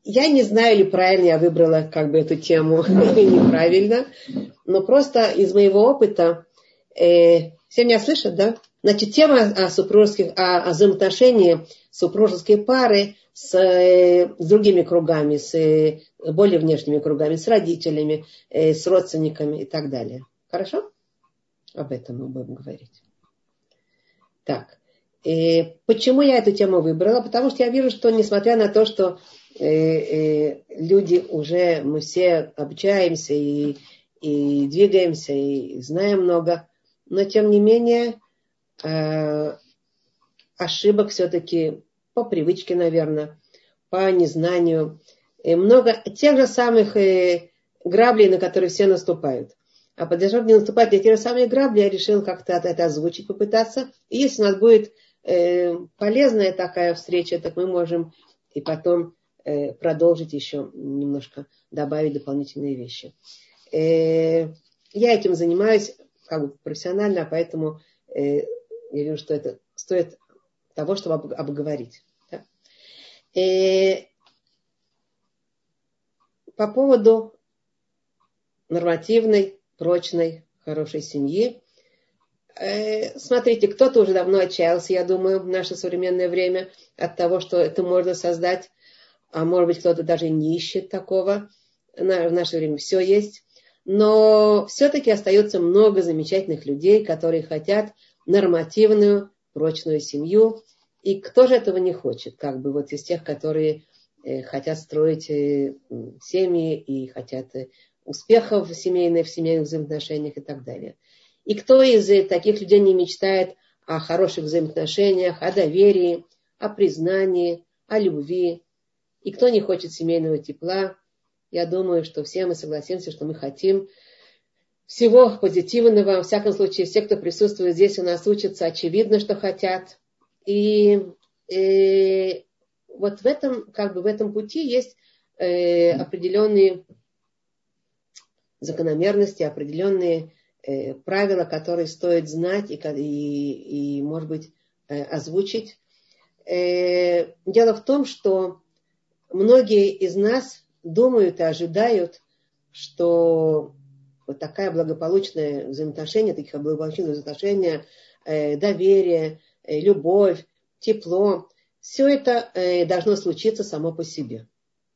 Я не знаю, или правильно я выбрала как бы эту тему, или неправильно, но просто из моего опыта, все меня слышат, да? Значит, тема о супружеских, о взаимоотношении супружеской пары с другими кругами, с более внешними кругами, с родителями, с родственниками и так далее. Хорошо? Об этом мы будем говорить. Так. Почему я эту тему выбрала? Потому что я вижу, что несмотря на то, что люди уже, мы все обучаемся и двигаемся, и знаем много, но тем не менее ошибок все-таки по привычке, наверное, по незнанию. Много тех же самых граблей, на которые все наступают. А поддержав не наступать на те же самые грабли, я решила как-то это озвучить, попытаться. И если у нас будет полезная такая встреча, так мы можем и потом продолжить еще немножко, добавить дополнительные вещи. Я этим занимаюсь как бы профессионально, поэтому я вижу, что это стоит того, чтобы обговорить. Да? По поводу нормативной, прочной, хорошей семьи. Смотрите, кто-то уже давно отчаялся, я думаю, в наше современное время от того, что это можно создать, а может быть, кто-то даже не ищет такого. В наше время все есть. Но все-таки остается много замечательных людей, которые хотят нормативную, прочную семью. И кто же этого не хочет? Как бы вот из тех, которые хотят строить семьи и хотят успехов в семейных взаимоотношениях и так далее. И кто из таких людей не мечтает о хороших взаимоотношениях, о доверии, о признании, о любви? И кто не хочет семейного тепла? Я думаю, что все мы согласимся, что мы хотим всего позитивного. Во всяком случае, все, кто присутствует здесь, у нас учатся, очевидно, что хотят. И вот в этом пути есть определенные закономерности, определенные правила, которые стоит знать и может быть, озвучить. Дело в том, что многие из нас думают и ожидают, что вот такое благополучное взаимоотношение, таких благополучных взаимоотношений, доверие, любовь, тепло, все это должно случиться само по себе.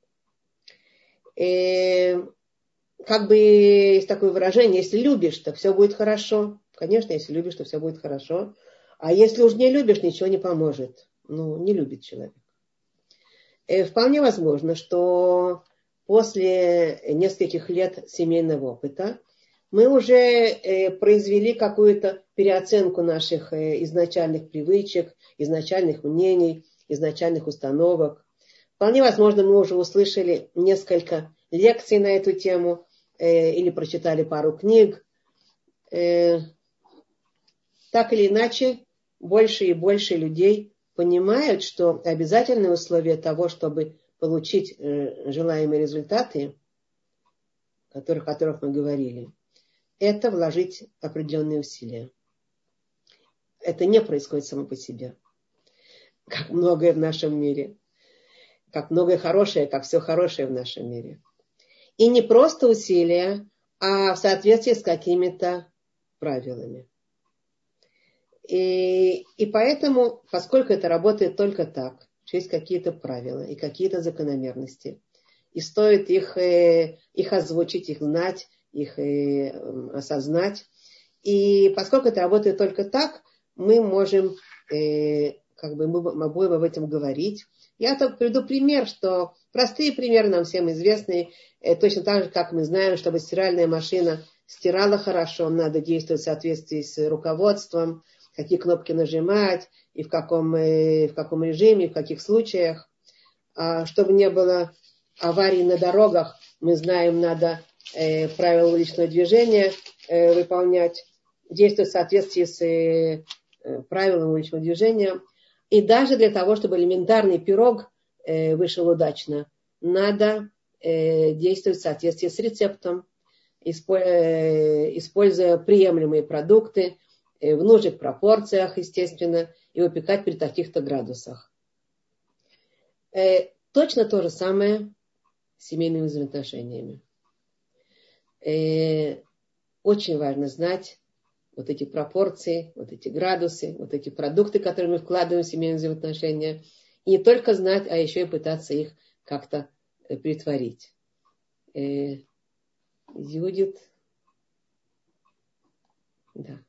Как бы есть такое выражение, если любишь, то все будет хорошо. Конечно, если любишь, то все будет хорошо. А если уж не любишь, ничего не поможет. Не любит человек. Вполне возможно, что после нескольких лет семейного опыта мы уже произвели какую-то переоценку наших изначальных привычек, изначальных мнений, изначальных установок. Вполне возможно, мы уже услышали несколько лекций на эту тему или прочитали пару книг. Так или иначе, больше и больше людей понимают, что обязательное условие того, чтобы получить желаемые результаты, о которых мы говорили, это вложить определенные усилия. Это не происходит само по себе, как многое в нашем мире, как многое хорошее, как все хорошее в нашем мире. И не просто усилия, а в соответствии с какими-то правилами. И поэтому, поскольку это работает только так, что есть какие-то правила и какие-то закономерности, и стоит их озвучить, их знать, их осознать, и поскольку это работает только так, мы можем, мы будем об этом говорить. Я только приведу пример, что простые примеры нам всем известны, точно так же, как мы знаем, чтобы стиральная машина стирала хорошо, надо действовать в соответствии с руководством, какие кнопки нажимать, и в каком режиме, в каких случаях. Чтобы не было аварий на дорогах, мы знаем, надо правила уличного движения выполнять, действовать в соответствии с правилами уличного движения. И даже для того, чтобы элементарный пирог вышел удачно, надо действовать в соответствии с рецептом, используя приемлемые продукты, в нужных пропорциях, естественно, и выпекать при таких-то градусах. Точно то же самое семейными взаимоотношениями. Очень важно знать вот эти пропорции, вот эти градусы, вот эти продукты, которые мы вкладываем в семейные взаимоотношения. И не только знать, а еще и пытаться их как-то притворить. Юдит. Да,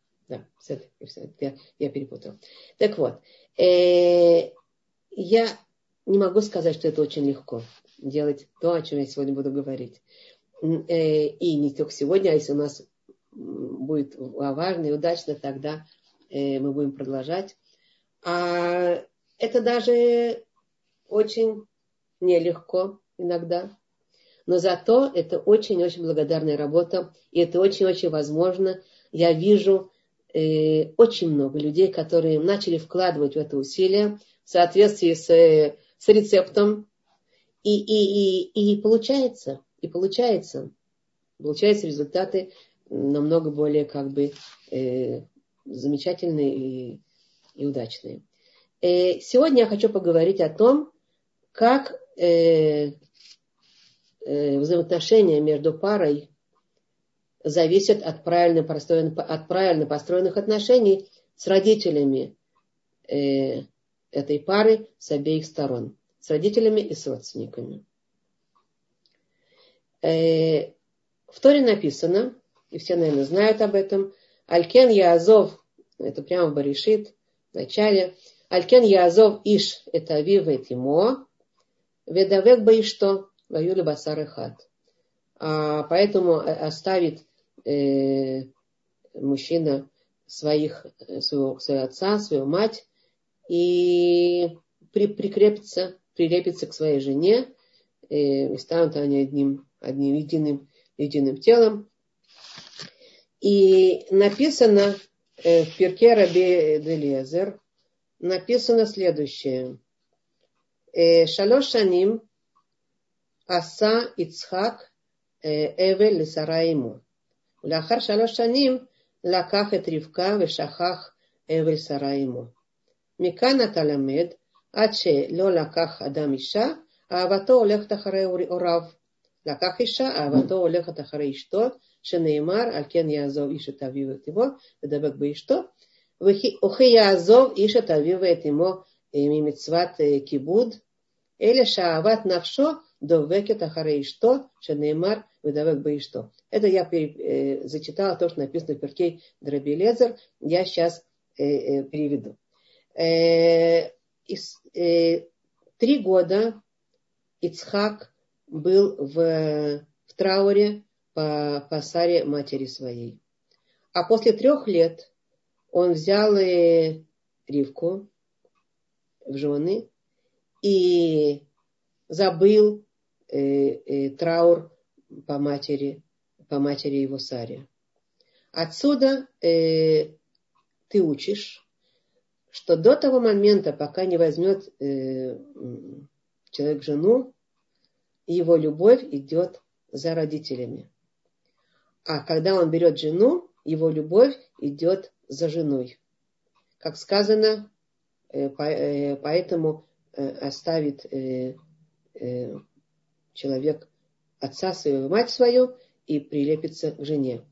я перепутал. Так вот, я не могу сказать, что это очень легко делать то, о чем я сегодня буду говорить. И не только сегодня, а если у нас будет важно и удачно, тогда мы будем продолжать. А это даже очень нелегко иногда. Но зато это очень-очень благодарная работа. И это очень-очень возможно. Я вижу очень много людей, которые начали вкладывать в это усилие в соответствии с рецептом. И получается. И получаются результаты намного более замечательные и удачные. Сегодня я хочу поговорить о том, как взаимоотношения между парой зависят от правильно построенных отношений с родителями этой пары с обеих сторон. С родителями и с родственниками. В Торе написано, и все, наверное, знают об этом, Алькен Яазов, это прямо в Баришит, в начале, Алькен Яазов Иш, это Авив et Имо, Ведавек Баишто, Ваюли Басар Эхад. Поэтому оставит мужчина своего отца, свою мать, и прилепится к своей жене, и станут они одним единым телом. И написано в Пирке Раби Элиэзер, написано следующее. Шалош шаним аса Ицхак эвель лесара имо. ולאחר 3 שנים לקח את רבקה ושכח אבל שרה עמו. מכאן אתה למד, עד שלא לקח אדם אישה, אהבתו הולכת אחרי הוריו. לקח אישה, אהבתו הולכת אחרי אשתו, שנאמר, על כן יעזוב איש את אביו ואת אמו, ודבק באשתו, וכי יעזוב איש את אביו ואת אמו ממצוות כיבוד, אלא שאהבת נפשו דובקת אחרי אשתו, שנאמר, ודבק באשתו. Это я зачитала то, что написано в Перке Раби Элиэзер. Я сейчас переведу. 3 года Ицхак был в трауре по Саре, матери своей. А после 3 лет он взял Ривку в жены и забыл траур по матери его Саре. Отсюда ты учишь, что до того момента, пока не возьмет человек жену, его любовь идет за родителями. А когда он берет жену, его любовь идет за женой. Как сказано, поэтому оставит человек отца своего, мать свою и прилепится к жене.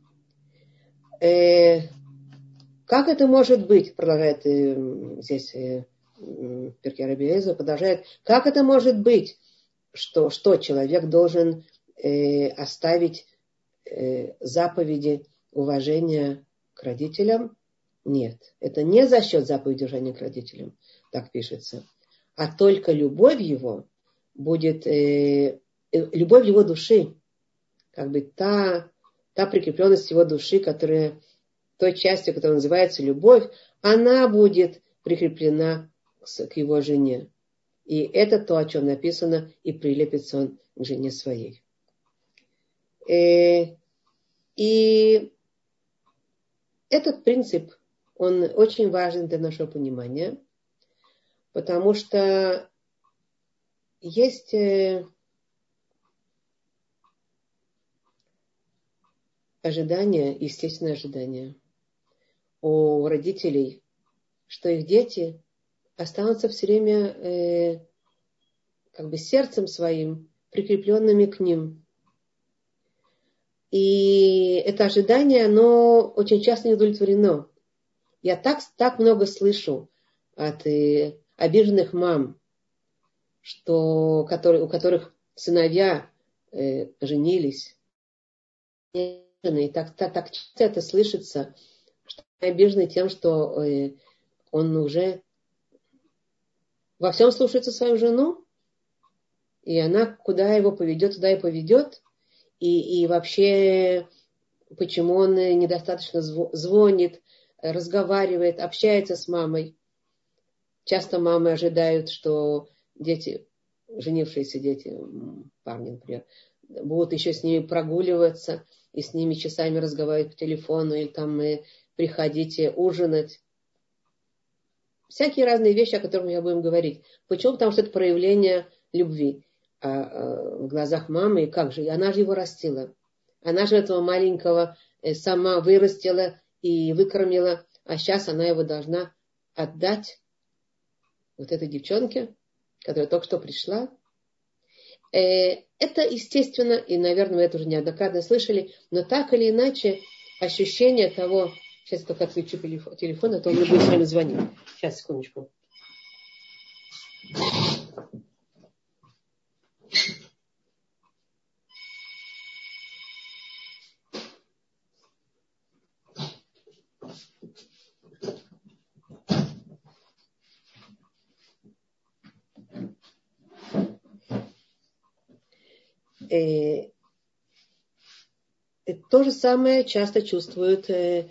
Как это может быть, продолжает здесь Перке Раби Элиэзер, продолжает, как это может быть, что человек должен оставить заповеди уважения к родителям? Нет, это не за счет заповеди уважения к родителям, так пишется, а только любовь его будет, любовь его души, та прикрепленность его души, которая той частью, которая называется любовь, она будет прикреплена к его жене. И это то, о чем написано, и прилепится он к жене своей. И этот принцип, он очень важен для нашего понимания, потому что есть ожидания, естественное ожидание у родителей, что их дети останутся все время сердцем своим прикрепленными к ним. И это ожидание, оно очень часто не удовлетворено. Я так много слышу от обиженных мам, у которых сыновья женились. И так часто это слышится, что они обижены тем, что он уже во всем слушается свою жену, и она куда его поведет, туда и поведет. И вообще, почему он недостаточно звонит, разговаривает, общается с мамой. Часто мамы ожидают, что дети, женившиеся дети, парни, например, будут еще с ними прогуливаться и с ними часами разговаривать по телефону или там приходите ужинать. Всякие разные вещи, о которых мы будем говорить. Почему? Потому что это проявление любви в глазах мамы. И как же? И она же его растила. Она же этого маленького сама вырастила и выкормила. А сейчас она его должна отдать вот этой девчонке, которая только что пришла. Это естественно, и, наверное, вы это уже неоднократно слышали, но так или иначе ощущение того... Сейчас я только отключу телефон, а то он мне будет с вами звонить. Сейчас, секундочку. То же самое часто чувствуют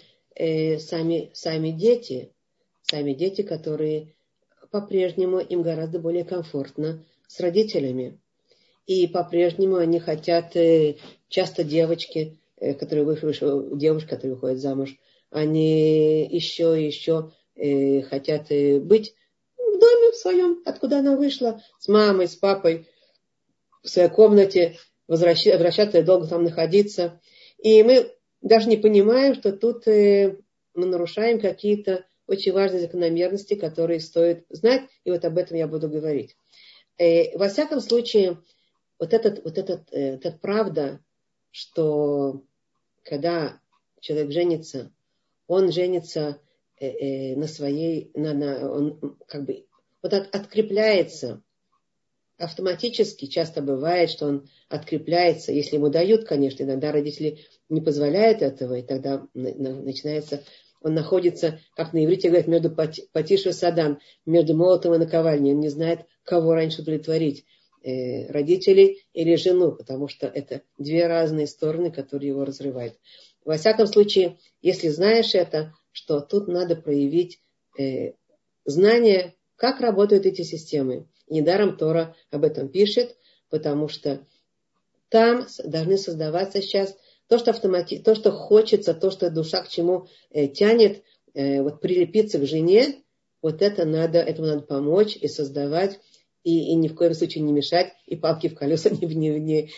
сами дети. Сами дети, которые по-прежнему им гораздо более комфортно с родителями. И по-прежнему они хотят, часто девочки, девушки, которые выходят замуж, они еще хотят быть в доме в своем, откуда она вышла, с мамой, с папой, в своей комнате, возвращаться и долго там находиться. И мы даже не понимаем, что тут мы нарушаем какие-то очень важные закономерности, которые стоит знать, и вот об этом я буду говорить. Во всяком случае, вот эта правда, что когда человек женится, он женится на своей, он как бы вот открепляется автоматически. Часто бывает, что он открепляется, если ему дают, конечно, иногда родители не позволяют этого, и тогда начинается, он находится, как на иврите говорят, между Патиш и Садам, между молотом и наковальней. Он не знает, кого раньше удовлетворить, родителей или жену, потому что это две разные стороны, которые его разрывают. Во всяком случае, если знаешь это, что тут надо проявить знание, как работают эти системы. Недаром Тора об этом пишет, потому что там должны создаваться сейчас то, что хочется, то, что душа к чему тянет, вот прилепиться к жене, вот этому надо помочь и создавать, и ни в коем случае не мешать, и палки в колеса не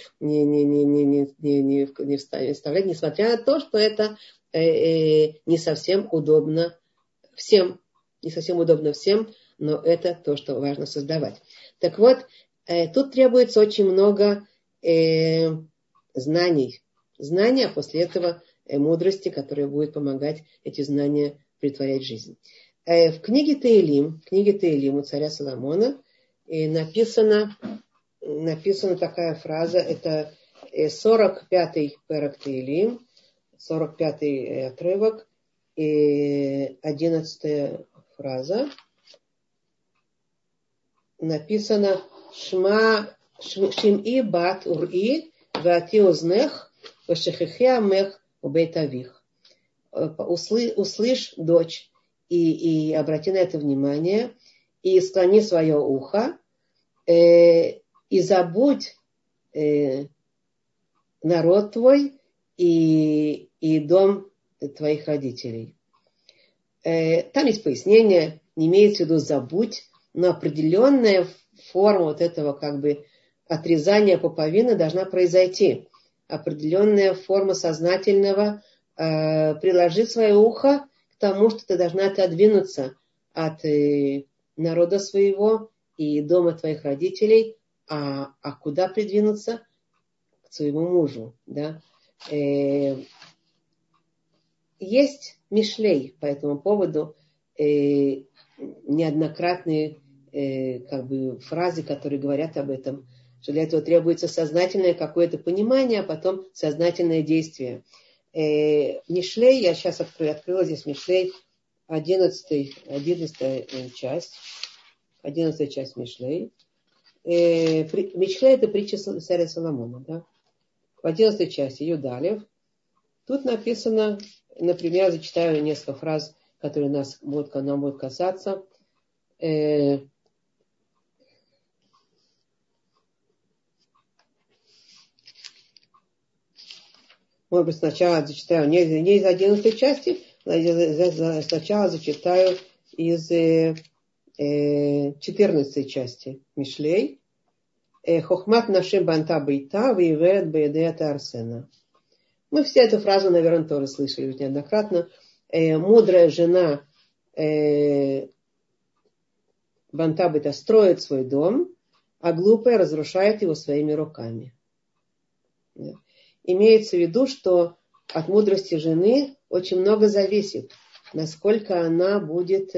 вставлять, несмотря на то, что это не совсем удобно всем, но это то, что важно создавать. Так вот, тут требуется очень много знаний, а после этого мудрости, которая будет помогать эти знания претворять в жизнь. В книге Теилим у царя Соломона написана такая фраза, это 45-й перек Теилим, 45-й отрывок, и 11-я фраза. Написано Шим'i бат ур'i вати узнех вешехихи амех убейт авих. Услышь, дочь, и обрати на это внимание, и склони свое ухо, и забудь народ твой и дом твоих родителей. Там есть пояснение, не имеется в виду забудь, но определенная форма вот этого как бы отрезания пуповины должна произойти. Определенная форма сознательного приложить свое ухо к тому, что ты должна отодвинуться от народа своего и дома твоих родителей, А куда придвинуться? К своему мужу. Да? Есть мишлей по этому поводу, неоднократные фразы, которые говорят об этом, что для этого требуется сознательное какое-то понимание, а потом сознательное действие. Мишлей, я сейчас открыла здесь Мишлей, 11 часть Мишлей. Мишлей — это притча царя Соломона. Да? В 11 части Юдалев. Тут написано, например, зачитаю несколько фраз, которые нам будут касаться. Может быть, сначала зачитаю не из 11 части, сначала зачитаю из 14 части Мишлей. Хохмат нашим банта бейта виверет бейдеята арсена. Мы все эту фразу, наверное, тоже слышали неоднократно. Мудрая жена банта бейта строит свой дом, а глупая разрушает его своими руками. Имеется в виду, что от мудрости жены очень много зависит, насколько она будет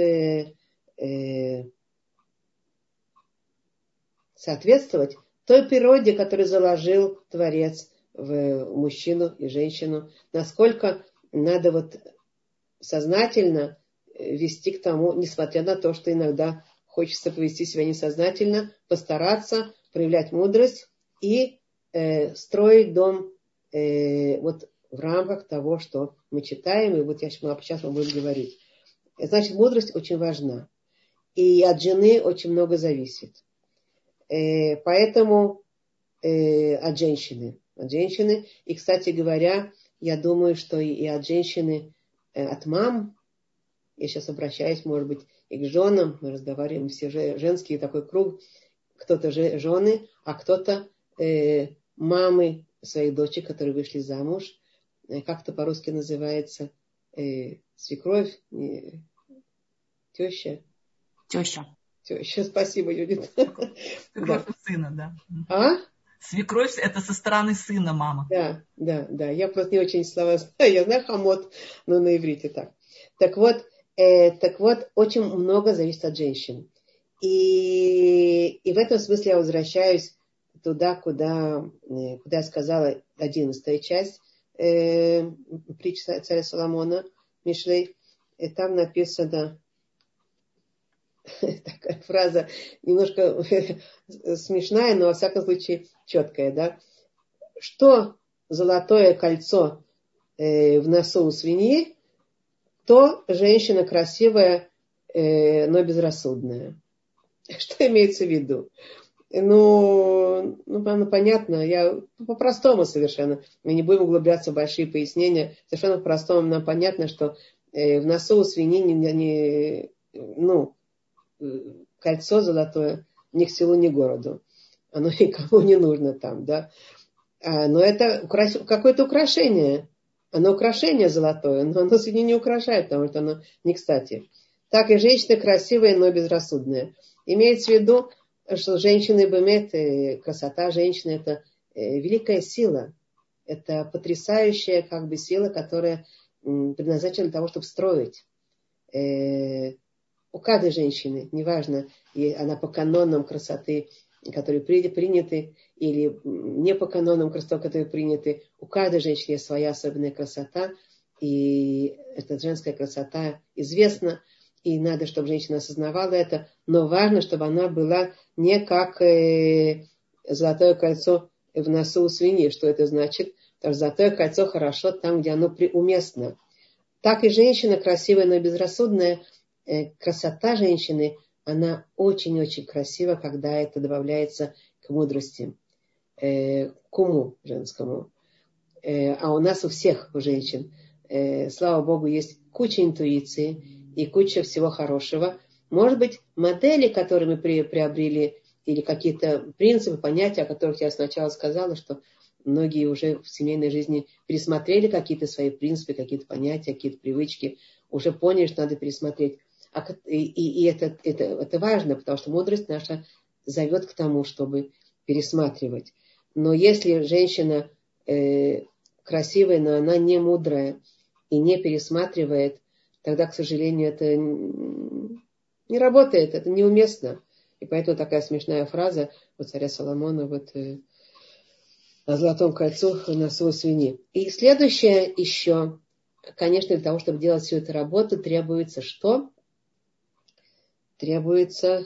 соответствовать той природе, которую заложил Творец в мужчину и женщину, насколько надо сознательно вести к тому, несмотря на то, что иногда хочется повести себя несознательно, постараться проявлять мудрость и строить дом в рамках того, что мы читаем, и сейчас мы будем говорить. Значит, мудрость очень важна. И от жены очень много зависит. Поэтому от женщины. И, кстати говоря, я думаю, что и от женщины, от мам, я сейчас обращаюсь, может быть, и к женам, мы разговариваем, все женские, такой круг, кто-то жены, а кто-то мамы своих дочек, которые вышли замуж. Как-то по-русски называется свекровь, теща. Теща, спасибо, Юлита. Свекровь сына, да. А? Свекровь — это со стороны сына мама. Да. Я просто не очень слова знаю. Я знаю хамот, но на иврите так. Так вот, очень много зависит от женщин. И в этом смысле я возвращаюсь туда, куда я сказала 11 часть притчи царя Соломона, Мишлей. И там написано такая фраза, немножко смешная, но во всяком случае четкая, да? Что золотое кольцо в носу у свиньи, то женщина красивая, но безрассудная. Что имеется в виду? Понятно, я по-простому совершенно. Мы не будем углубляться в большие пояснения. Совершенно по-простому нам понятно, что в носу у свиньи кольцо золотое ни к селу, ни к городу. Оно никому не нужно там, да. Но это какое-то украшение. Оно украшение золотое, но оно свинью не украшает, потому что оно не кстати. Так и женщины красивые, но безрассудные. Имеется в виду, что женщины бемет, красота женщины — это великая сила. Это потрясающая сила, которая предназначена для того, чтобы строить. У каждой женщины, неважно, она по канонам красоты, которые приняты, или не по канонам красоты, которые приняты, у каждой женщины есть своя особенная красота, и эта женская красота известна, и надо, чтобы женщина осознавала это, но важно, чтобы она была не как золотое кольцо в носу у свиньи. Что это значит? Потому что золотое кольцо хорошо там, где оно уместно. Так и женщина красивая, но безрассудная. Красота женщины, она очень-очень красива, когда это добавляется к мудрости, к уму женскому. А у нас у всех, у женщин, слава Богу, есть куча интуиции и куча всего хорошего. Может быть, модели, которые мы приобрели, или какие-то принципы, понятия, о которых я сначала сказала, что многие уже в семейной жизни пересмотрели какие-то свои принципы, какие-то понятия, какие-то привычки, уже поняли, что надо пересмотреть. И это важно, потому что мудрость наша зовет к тому, чтобы пересматривать. Но если женщина красивая, но она не мудрая и не пересматривает, тогда, к сожалению, это не работает, это неуместно. И поэтому такая смешная фраза у царя Соломона на золотом кольцу на свой свини. И следующее еще, конечно, для того, чтобы делать всю эту работу, требуется что? Требуется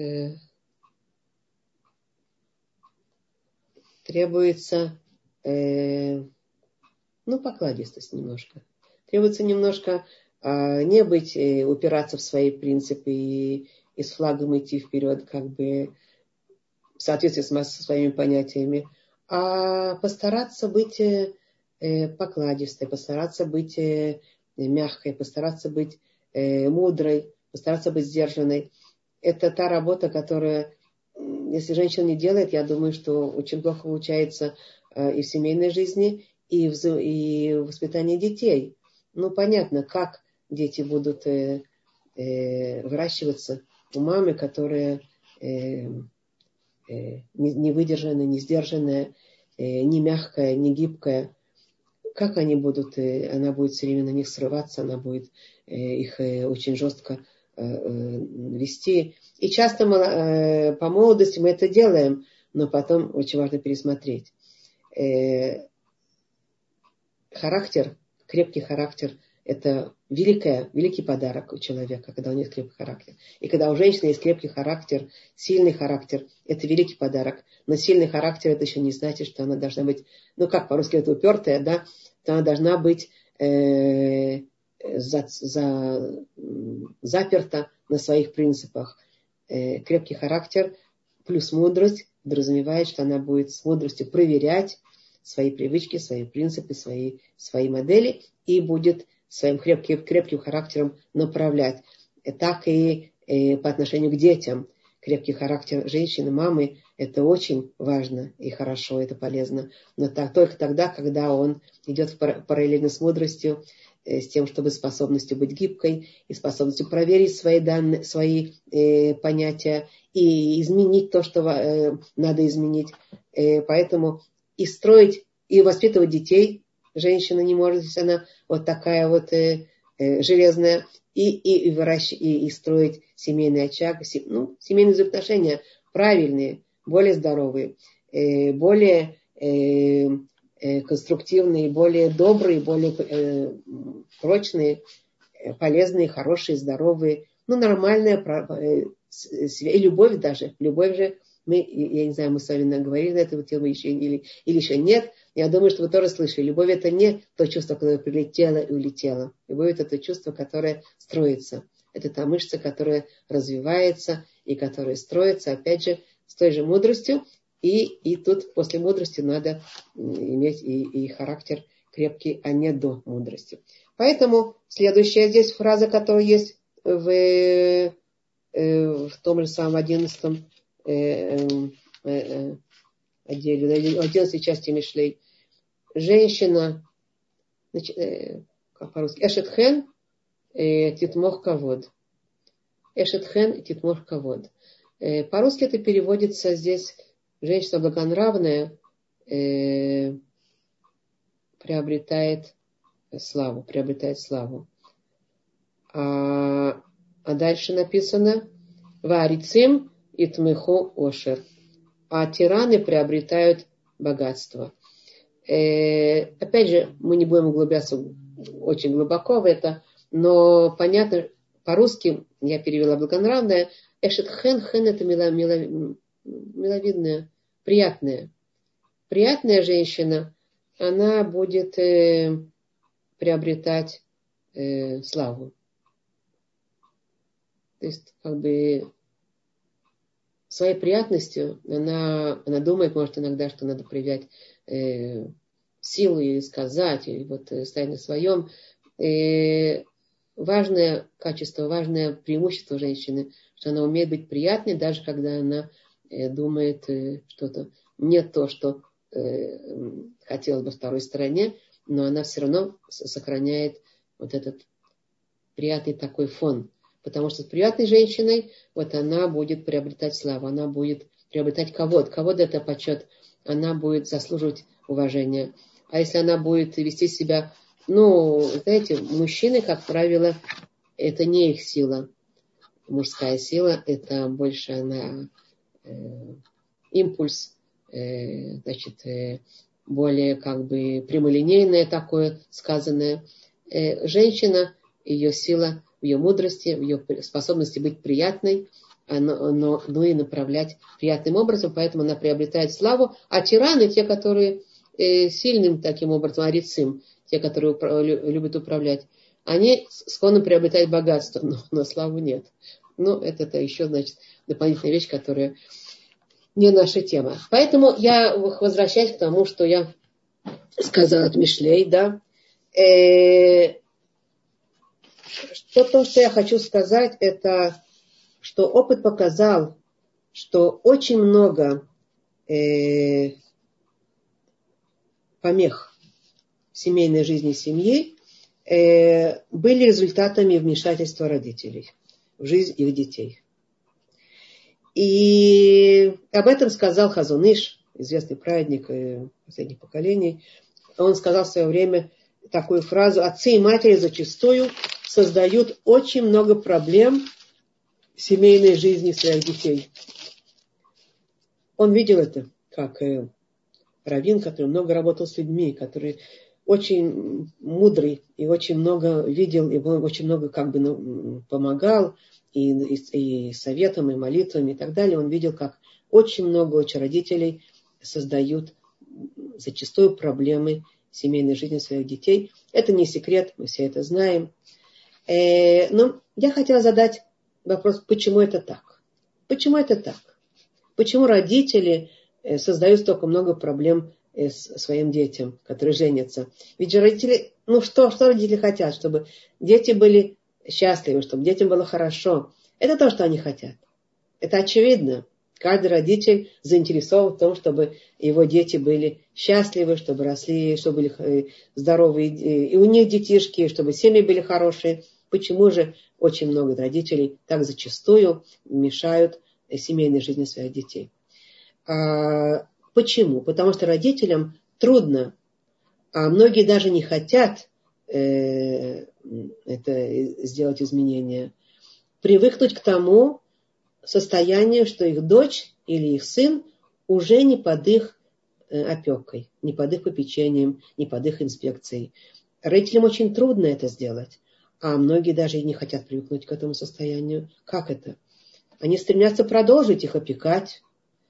покладистость немножко. Требуется немножко не упираться в свои принципы и с флагом идти вперед, как бы в соответствии со своими понятиями, а постараться быть покладистой, постараться быть мягкой, постараться быть мудрой, постараться быть сдержанной. Это та работа, которая, если женщина не делает, я думаю, что очень плохо получается и в семейной жизни, и в воспитании детей. Ну, понятно, как дети будут выращиваться у мамы, которая не выдержанная, не сдержанная, не мягкая, не гибкая. Как они будут, она будет все время на них срываться, она будет их очень жестко вести. И часто по молодости мы это делаем, но потом очень важно пересмотреть. Характер, крепкий характер – это великий подарок у человека, когда у него есть крепкий характер. И когда у женщины есть крепкий характер, сильный характер – это великий подарок. Но сильный характер – это еще не значит, что она должна быть, как по-русски это упертая, да, то она должна быть заперта на своих принципах. Крепкий характер плюс мудрость подразумевает, что она будет с мудростью проверять свои привычки, свои принципы, свои модели и будет своим крепким характером направлять. Так и по отношению к детям. Крепкий характер женщины, мамы – это очень важно и хорошо, это полезно. Но только тогда, когда он идет параллельно с мудростью, с тем, чтобы способностью быть гибкой и способностью проверить свои данные, свои понятия и изменить то, что надо изменить. Поэтому и строить, и воспитывать детей женщина не может, если она вот такая вот железная, и строить семейный очаг, семейные взаимоотношения правильные, более здоровые, более конструктивные, более добрые, более прочные, полезные, хорошие, здоровые, нормальная, и любовь даже. Любовь же, я не знаю, мы с вами говорили на эту тему еще или еще нет. Я думаю, что вы тоже слышали. Любовь – это не то чувство, которое прилетело и улетело. Любовь – это то чувство, которое строится. Это та мышца, которая развивается и которая строится, опять же, с той же мудростью. И тут после мудрости надо иметь и характер крепкий, а не до мудрости. Поэтому следующая здесь фраза, которая есть в том же самом 11 отделе, 11 части Мишлей. Женщина, как по-русски, эшетхен титмох кавод. Эшетхен титмох кавод. По-русски это переводится здесь: женщина благонравная приобретает славу. А дальше написано: варицим итмеху ошер. А тираны приобретают богатство. Опять же, мы не будем углубляться очень глубоко в это, но понятно, по-русски я перевела благонравная. Эшет хен это миловидная, приятная. Приятная женщина, она будет приобретать славу. То есть, своей приятностью она думает, может, иногда, что надо проявлять силу и сказать, и стоять на своем. Важное качество, важное преимущество женщины, что она умеет быть приятной, даже когда она думает что-то не то, что хотелось бы второй стороне, но она все равно сохраняет вот этот приятный такой фон. Потому что с приятной женщиной она будет приобретать славу, она будет приобретать кавод. Кавод — это почет. Она будет заслуживать уважения. А если она будет вести себя... знаете, мужчины, как правило, это не их сила. Мужская сила — это больше она импульс, более прямолинейное такое сказанное. Женщина, ее сила в ее мудрости, в ее способности быть приятной, но и направлять приятным образом, поэтому она приобретает славу. А тираны, те, которые сильным таким образом, арицим, те, которые любят управлять, они склонны приобретать богатство, но славу нет. Это еще, дополнительная вещь, которая не наша тема. Поэтому я возвращаюсь к тому, что я сказала от Мишлей, да. То, что я хочу сказать, это, что опыт показал, что очень много помех в семейной жизни семьи были результатами вмешательства родителей в жизнь их детей. И об этом сказал Хазон Иш, известный праведник последних поколений. Он сказал в свое время такую фразу: отцы и матери зачастую создают очень много проблем в семейной жизни своих детей. Он видел это как раввин, который много работал с людьми, который очень мудрый и очень много видел, и очень много помогал и советом, и молитвами, и так далее. Он видел, как очень много родителей создают зачастую проблемы в семейной жизни своих детей. Это не секрет, мы все это знаем. Но я хотела задать вопрос, почему это так? Почему это так? Почему родители создают столько много проблем своим детям, которые женятся? Ведь же родители, что родители хотят? Чтобы дети были счастливы, чтобы детям было хорошо. Это то, что они хотят. Это очевидно. Каждый родитель заинтересован в том, чтобы его дети были счастливы, чтобы росли, чтобы были здоровые, и у них детишки, чтобы семьи были хорошие. Почему же очень много родителей так зачастую мешают семейной жизни своих детей? Почему? Потому что родителям трудно, а многие даже не хотят это сделать изменения, привыкнуть к тому состоянию, что их дочь или их сын уже не под их опекой, не под их попечением, не под их инспекцией. Родителям очень трудно это сделать, а многие даже и не хотят привыкнуть к этому состоянию. Как это? Они стремятся продолжить их опекать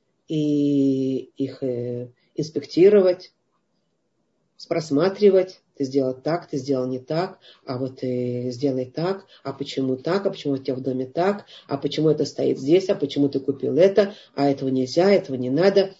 и их инспектировать, просматривать. Ты сделал так, ты сделал не так, а вот ты сделай так, а почему у тебя в доме так, а почему это стоит здесь, а почему ты купил это, а этого нельзя, этого не надо.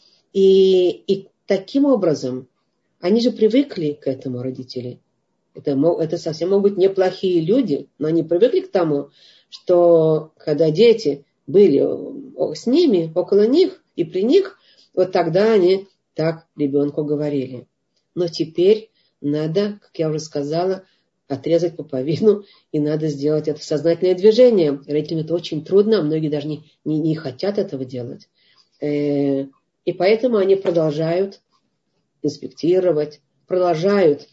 И таким образом, они же привыкли к этому, родители. Это совсем могут быть неплохие люди, но они привыкли к тому, что когда дети были с ними, около них и при них, вот тогда они так ребенку говорили. Но теперь надо, как я уже сказала, отрезать пуповину, и надо сделать это сознательное движение. Родителям это очень трудно, а многие даже не хотят этого делать. И поэтому они продолжают инспектировать, продолжают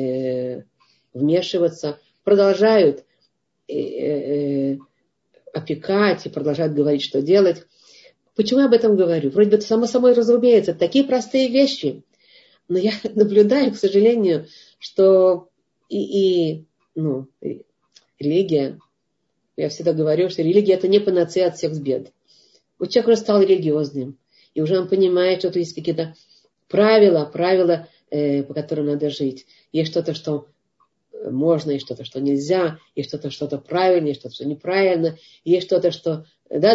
вмешиваться, продолжают опекать и продолжают говорить, что делать. Почему я об этом говорю? Вроде бы это само собой разумеется, такие простые вещи. Но я наблюдаю, к сожалению, что религия, я всегда говорю, что религия — это не панацея от всех бед. Вот человек уже стал религиозным, и уже он понимает, что есть какие-то правила, по которым надо жить. Есть что-то, что можно, и что-то, что нельзя, и что-то правильно, и что-то, что неправильно, и есть что-то, что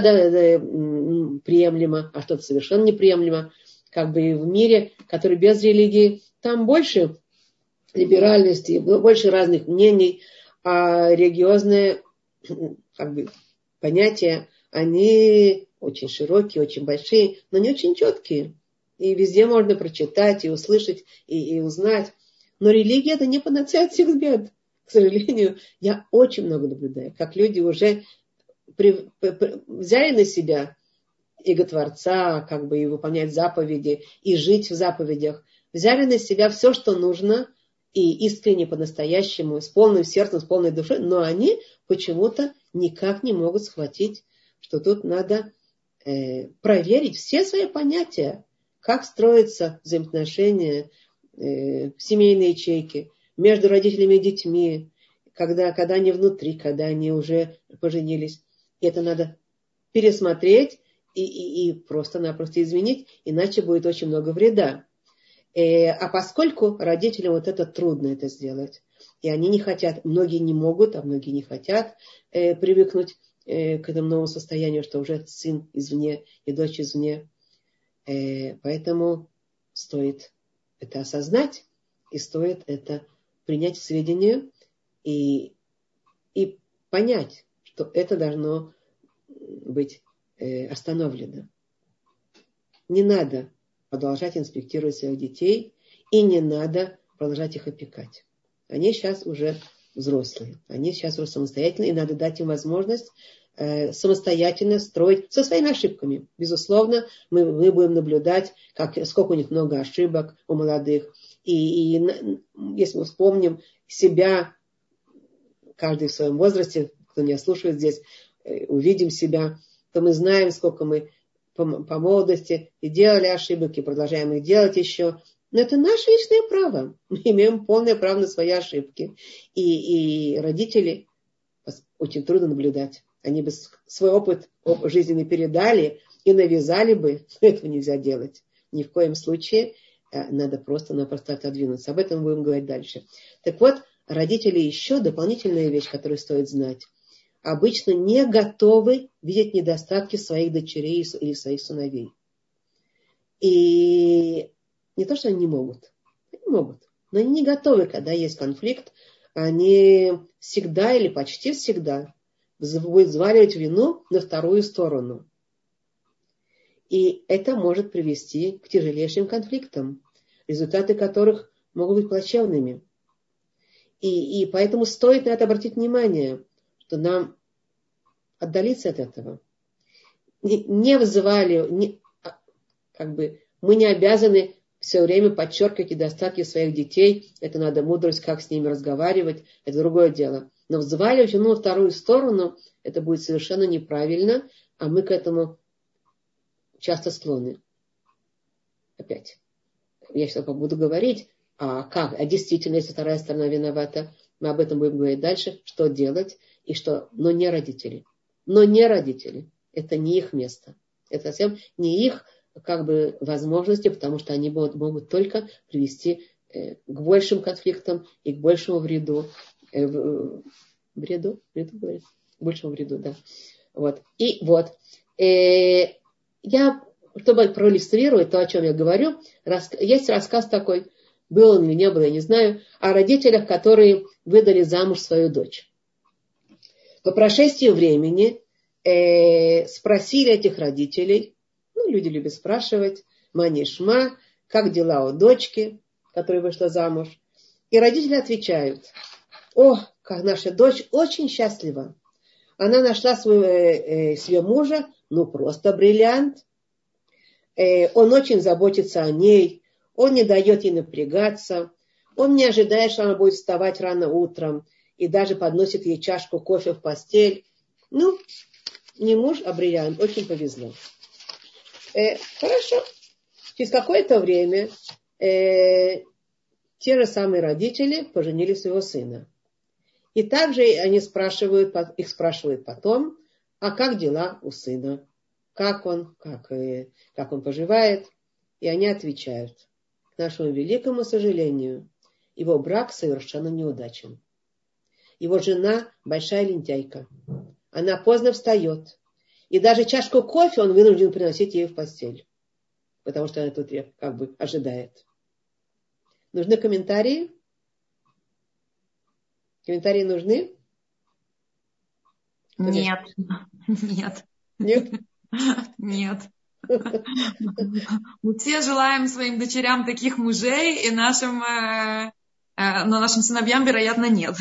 приемлемо, а что-то совершенно неприемлемо. Как бы в мире, который без религии, там больше либеральности, больше разных мнений, а религиозные понятия, они очень широкие, очень большие, но не очень четкие. И везде можно прочитать, и услышать, и узнать. Но религия — это не панацея от всех бед. К сожалению, я очень много наблюдаю, как люди уже взяли на себя иго Творца, как бы и выполнять заповеди, и жить в заповедях, взяли на себя все, что нужно, и искренне, по-настоящему, с полным сердцем, с полной душой, но они почему-то никак не могут схватить, что тут надо проверить все свои понятия, как строятся взаимоотношения, семейные ячейки между родителями и детьми, когда они внутри, когда они уже поженились. И это надо пересмотреть и просто-напросто изменить, иначе будет очень много вреда. А поскольку родителям вот это трудно это сделать, и они не хотят, многие не могут, а многие не хотят привыкнуть к этому новому состоянию, что уже сын извне и дочь извне. Поэтому стоит это осознать и стоит это принять в сведение и понять, что это должно быть остановлено. Не надо продолжать инспектировать своих детей и не надо продолжать их опекать. Они сейчас уже взрослые, они сейчас уже самостоятельные, и надо дать им возможность самостоятельно строить со своими ошибками. Безусловно, мы будем наблюдать, сколько у них много ошибок у молодых. И если мы вспомним себя, каждый в своем возрасте, кто меня слушает здесь, увидим себя, то мы знаем, сколько мы по молодости и делали ошибок, и продолжаем их делать еще. Но это наше личное право. Мы имеем полное право на свои ошибки. И родители очень трудно наблюдать. Они бы свой опыт жизненный передали и навязали бы. Но этого нельзя делать. Ни в коем случае. Надо просто-напросто отодвинуться. Об этом мы будем говорить дальше. Так вот, родители еще дополнительная вещь, которую стоит знать. Обычно не готовы видеть недостатки своих дочерей или своих сыновей. И не то, что они не могут. Они могут. Но они не готовы, когда есть конфликт. Они всегда или почти всегда будут взваливать вину на вторую сторону. И это может привести к тяжелейшим конфликтам, результаты которых могут быть плачевными. И поэтому стоит на это обратить внимание, что нам отдалиться от этого. Не вызывали, мы не обязаны все время подчеркивать недостатки своих детей. Это надо мудрость, как с ними разговаривать. Это другое дело. Но взваливать вину на вторую сторону, это будет совершенно неправильно, а мы к этому часто склонны. Опять. Я сейчас буду говорить, а действительно, если вторая сторона виновата, мы об этом будем говорить дальше, что делать, но не родители. Но не родители. Это не их место. Это совсем не их возможности, потому что они могут только привести к большим конфликтам и к большему вреду. Большему вреду, да. Вот. И вот. Чтобы проиллюстрировать то, о чем я говорю, есть рассказ такой, был он или не был, я не знаю, о родителях, которые выдали замуж свою дочь. По прошествии времени спросили этих родителей, люди любят спрашивать, манишма, как дела у дочки, которая вышла замуж. И родители отвечают, как наша дочь очень счастлива. Она нашла себе мужа, просто бриллиант. Он очень заботится о ней, он не дает ей напрягаться, он не ожидает, что она будет вставать рано утром и даже подносит ей чашку кофе в постель. Не муж, а бриллиант. Очень повезло. Хорошо. Через какое-то время те же самые родители поженили своего сына. И также их спрашивают потом, а как дела у сына? Как он поживает? И они отвечают, к нашему великому сожалению, его брак совершенно неудачен. Его жена большая лентяйка. Она поздно встает. И даже чашку кофе он вынужден приносить ей в постель. Потому что она тут ожидает. Нужны комментарии? Комментарии нужны? Нет. Нет? Нет. Мы все желаем своим дочерям таких мужей, и нашим сыновьям, вероятно, нет.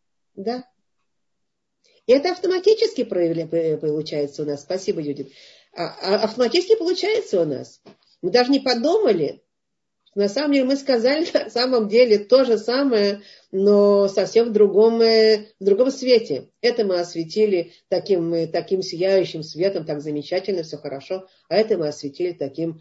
Да. И это автоматически получается у нас. Спасибо, Юдит. автоматически получается у нас. Мы даже не подумали. На самом деле мы сказали на самом деле то же самое, но совсем в другом свете. Это мы осветили таким сияющим светом, так замечательно, все хорошо. А это мы осветили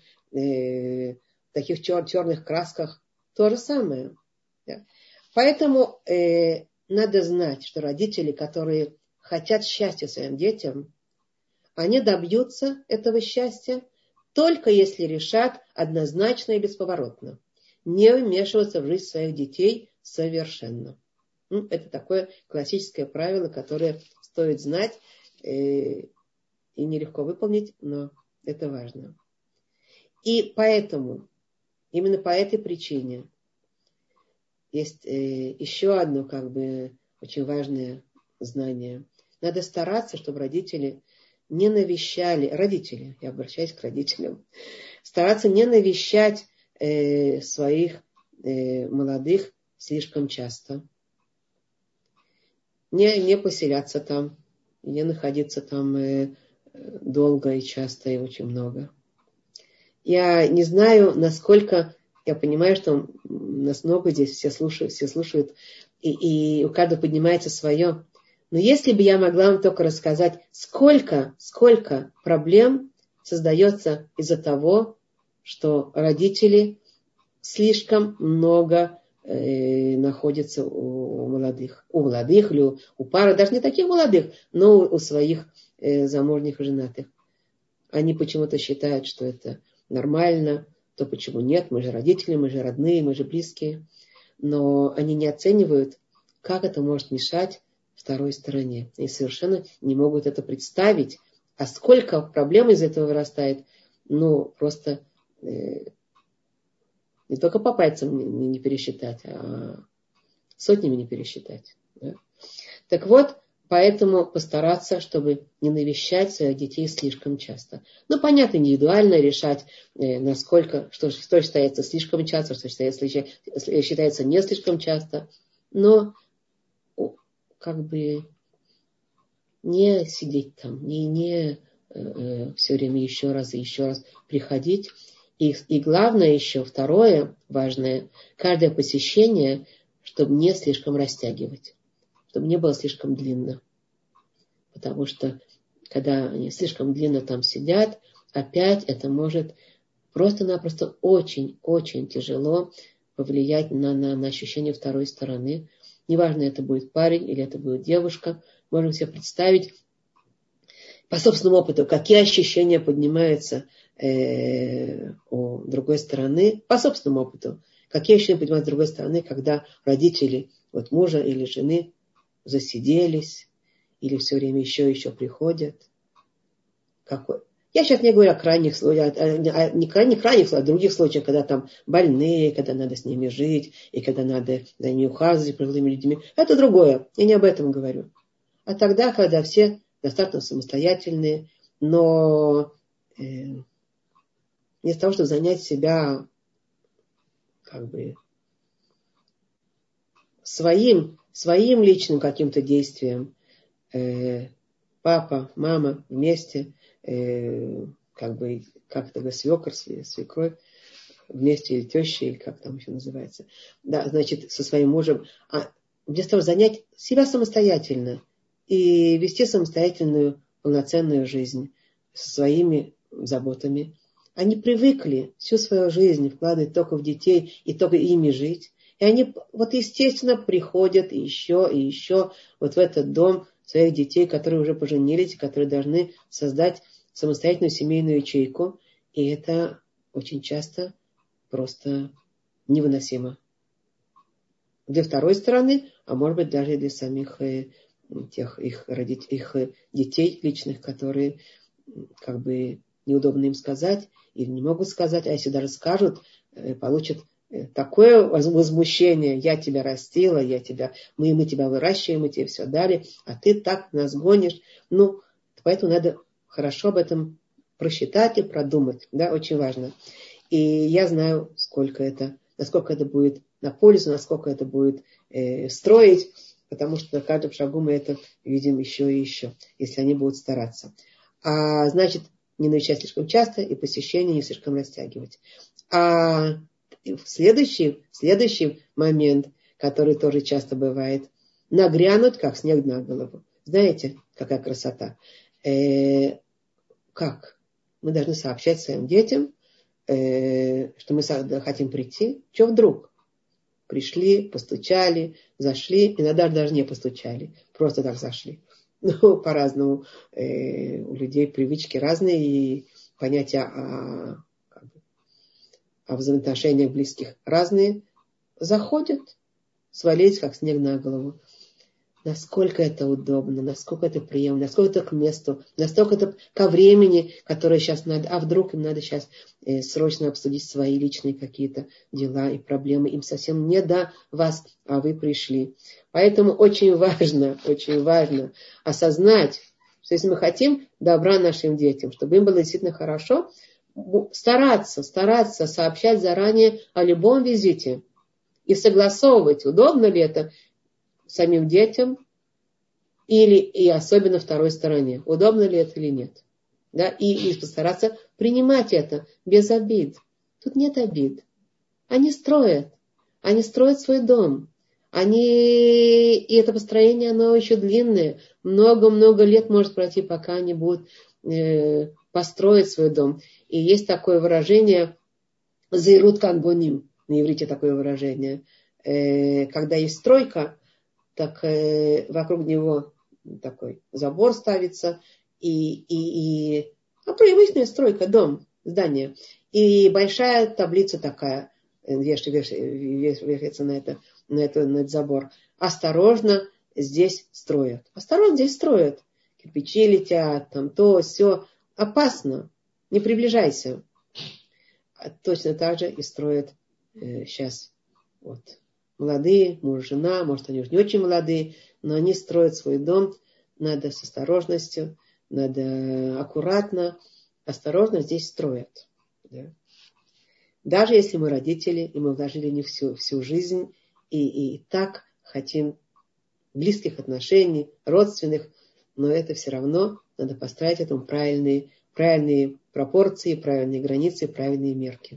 таких черных красках. То же самое. Да. Поэтому надо знать, что родители, которые хотят счастья своим детям, они добьются этого счастья, только если решат однозначно и бесповоротно не вмешиваться в жизнь своих детей совершенно. Это такое классическое правило, которое стоит знать и нелегко выполнить, но это важно. И поэтому, именно по этой причине, есть еще одно очень важное знание. Надо стараться, чтобы родители не навещали, я обращаюсь к родителям, стараться не навещать своих молодых слишком часто. Не поселяться там, не находиться там долго и часто и очень много. Я не знаю, насколько, я понимаю, что нас много здесь, все слушают, и у каждого поднимается свое. Но если бы я могла вам только рассказать, сколько проблем создается из-за того, что родители слишком много находятся у молодых или у пары, даже не таких молодых, но у своих замужних и женатых. Они почему-то считают, что это нормально, то почему нет, мы же родители, мы же родные, мы же близкие. Но они не оценивают, как это может мешать второй стороне. И совершенно не могут это представить. А сколько проблем из этого вырастает, просто не только по пальцам не пересчитать, а сотнями не пересчитать. Да? Так вот, поэтому постараться, чтобы не навещать своих детей слишком часто. Понятно, индивидуально решать, насколько, что считается слишком часто, что считается не слишком часто. Но не сидеть там, не все время еще раз приходить. И главное еще, второе важное, каждое посещение, чтобы не слишком растягивать, чтобы не было слишком длинно. Потому что, когда они слишком длинно там сидят, опять это может просто-напросто очень тяжело повлиять на ощущение второй стороны. Неважно, это будет парень или это будет девушка, можем себе представить по собственному опыту, какие ощущения поднимаются у другой стороны, по собственному опыту, какие ощущения поднимаются с другой стороны, когда родители мужа или жены засиделись, или все время еще приходят. Я сейчас не говорю о крайних случаях, не крайних случаях, а других случаях, когда там больные, когда надо с ними жить, и когда надо за ними ухаживать, пожилыми людьми. Это другое, я не об этом говорю. А тогда, когда все достаточно самостоятельные, но вместо того, чтобы занять себя своим личным каким-то действием, папа, мама вместе, свекр, свекровь вместе, или теща, или как там еще называется, да, значит, со своим мужем, вместо того занять себя самостоятельно и вести самостоятельную полноценную жизнь со своими заботами. Они привыкли всю свою жизнь вкладывать только в детей и только ими жить. И они, естественно, приходят еще и еще в этот дом своих детей, которые уже поженились, которые должны создать самостоятельную семейную ячейку. И это очень часто просто невыносимо. Для второй стороны, а может быть даже и для самих их детей личных, которые неудобно им сказать или не могут сказать, а если даже скажут, получат такое возмущение: я тебя растила, мы тебя выращиваем, мы тебе все дали, а ты так нас гонишь. Поэтому надо хорошо об этом просчитать и продумать. Да, очень важно. И я знаю, насколько это будет на пользу, насколько это будет строить, потому что на каждом шагу мы это видим еще и еще, если они будут стараться. Значит, не наезжать слишком часто и посещение не слишком растягивать. А следующий момент, который тоже часто бывает, нагрянуть, как снег на голову. Знаете, какая красота? Как? Мы должны сообщать своим детям, что мы хотим прийти. Что вдруг? Пришли, постучали, зашли, иногда даже не постучали, просто так зашли. Ну, по-разному. У людей привычки разные, и понятия о взаимоотношениях близких разные. Заходят, свалились, как снег на голову. Насколько это удобно, насколько это приемлемо, насколько это к месту, насколько это ко времени, которое сейчас надо. А вдруг им надо сейчас срочно обсудить свои личные какие-то дела и проблемы. Им совсем не до вас, а вы пришли. Поэтому очень важно осознать, что если мы хотим добра нашим детям, чтобы им было действительно хорошо, стараться сообщать заранее о любом визите и согласовывать, удобно ли это самим детям и особенно второй стороне. Удобно ли это или нет. Да? И постараться принимать это без обид. Тут нет обид. Они строят свой дом. И это построение, оно еще длинное. Много-много лет может пройти, пока они будут построить свой дом. И есть такое выражение «зейрут канбоним». На иврите такое выражение. Когда есть стройка, так вокруг него такой забор ставится, привычная стройка, дом, здание. И большая таблица такая, вешается на этот забор. Осторожно, здесь строят. Кирпичи летят, там то, сё. Опасно, не приближайся. Точно так же и строят сейчас вот. Молодые, муж, жена, может, они уже не очень молодые, но они строят свой дом. Надо с осторожностью, надо аккуратно, осторожно здесь строят. Да? Даже если мы родители, и мы вложили не всю жизнь, и так хотим близких отношений, родственных, но это все равно надо построить этому правильные пропорции, правильные границы, правильные мерки.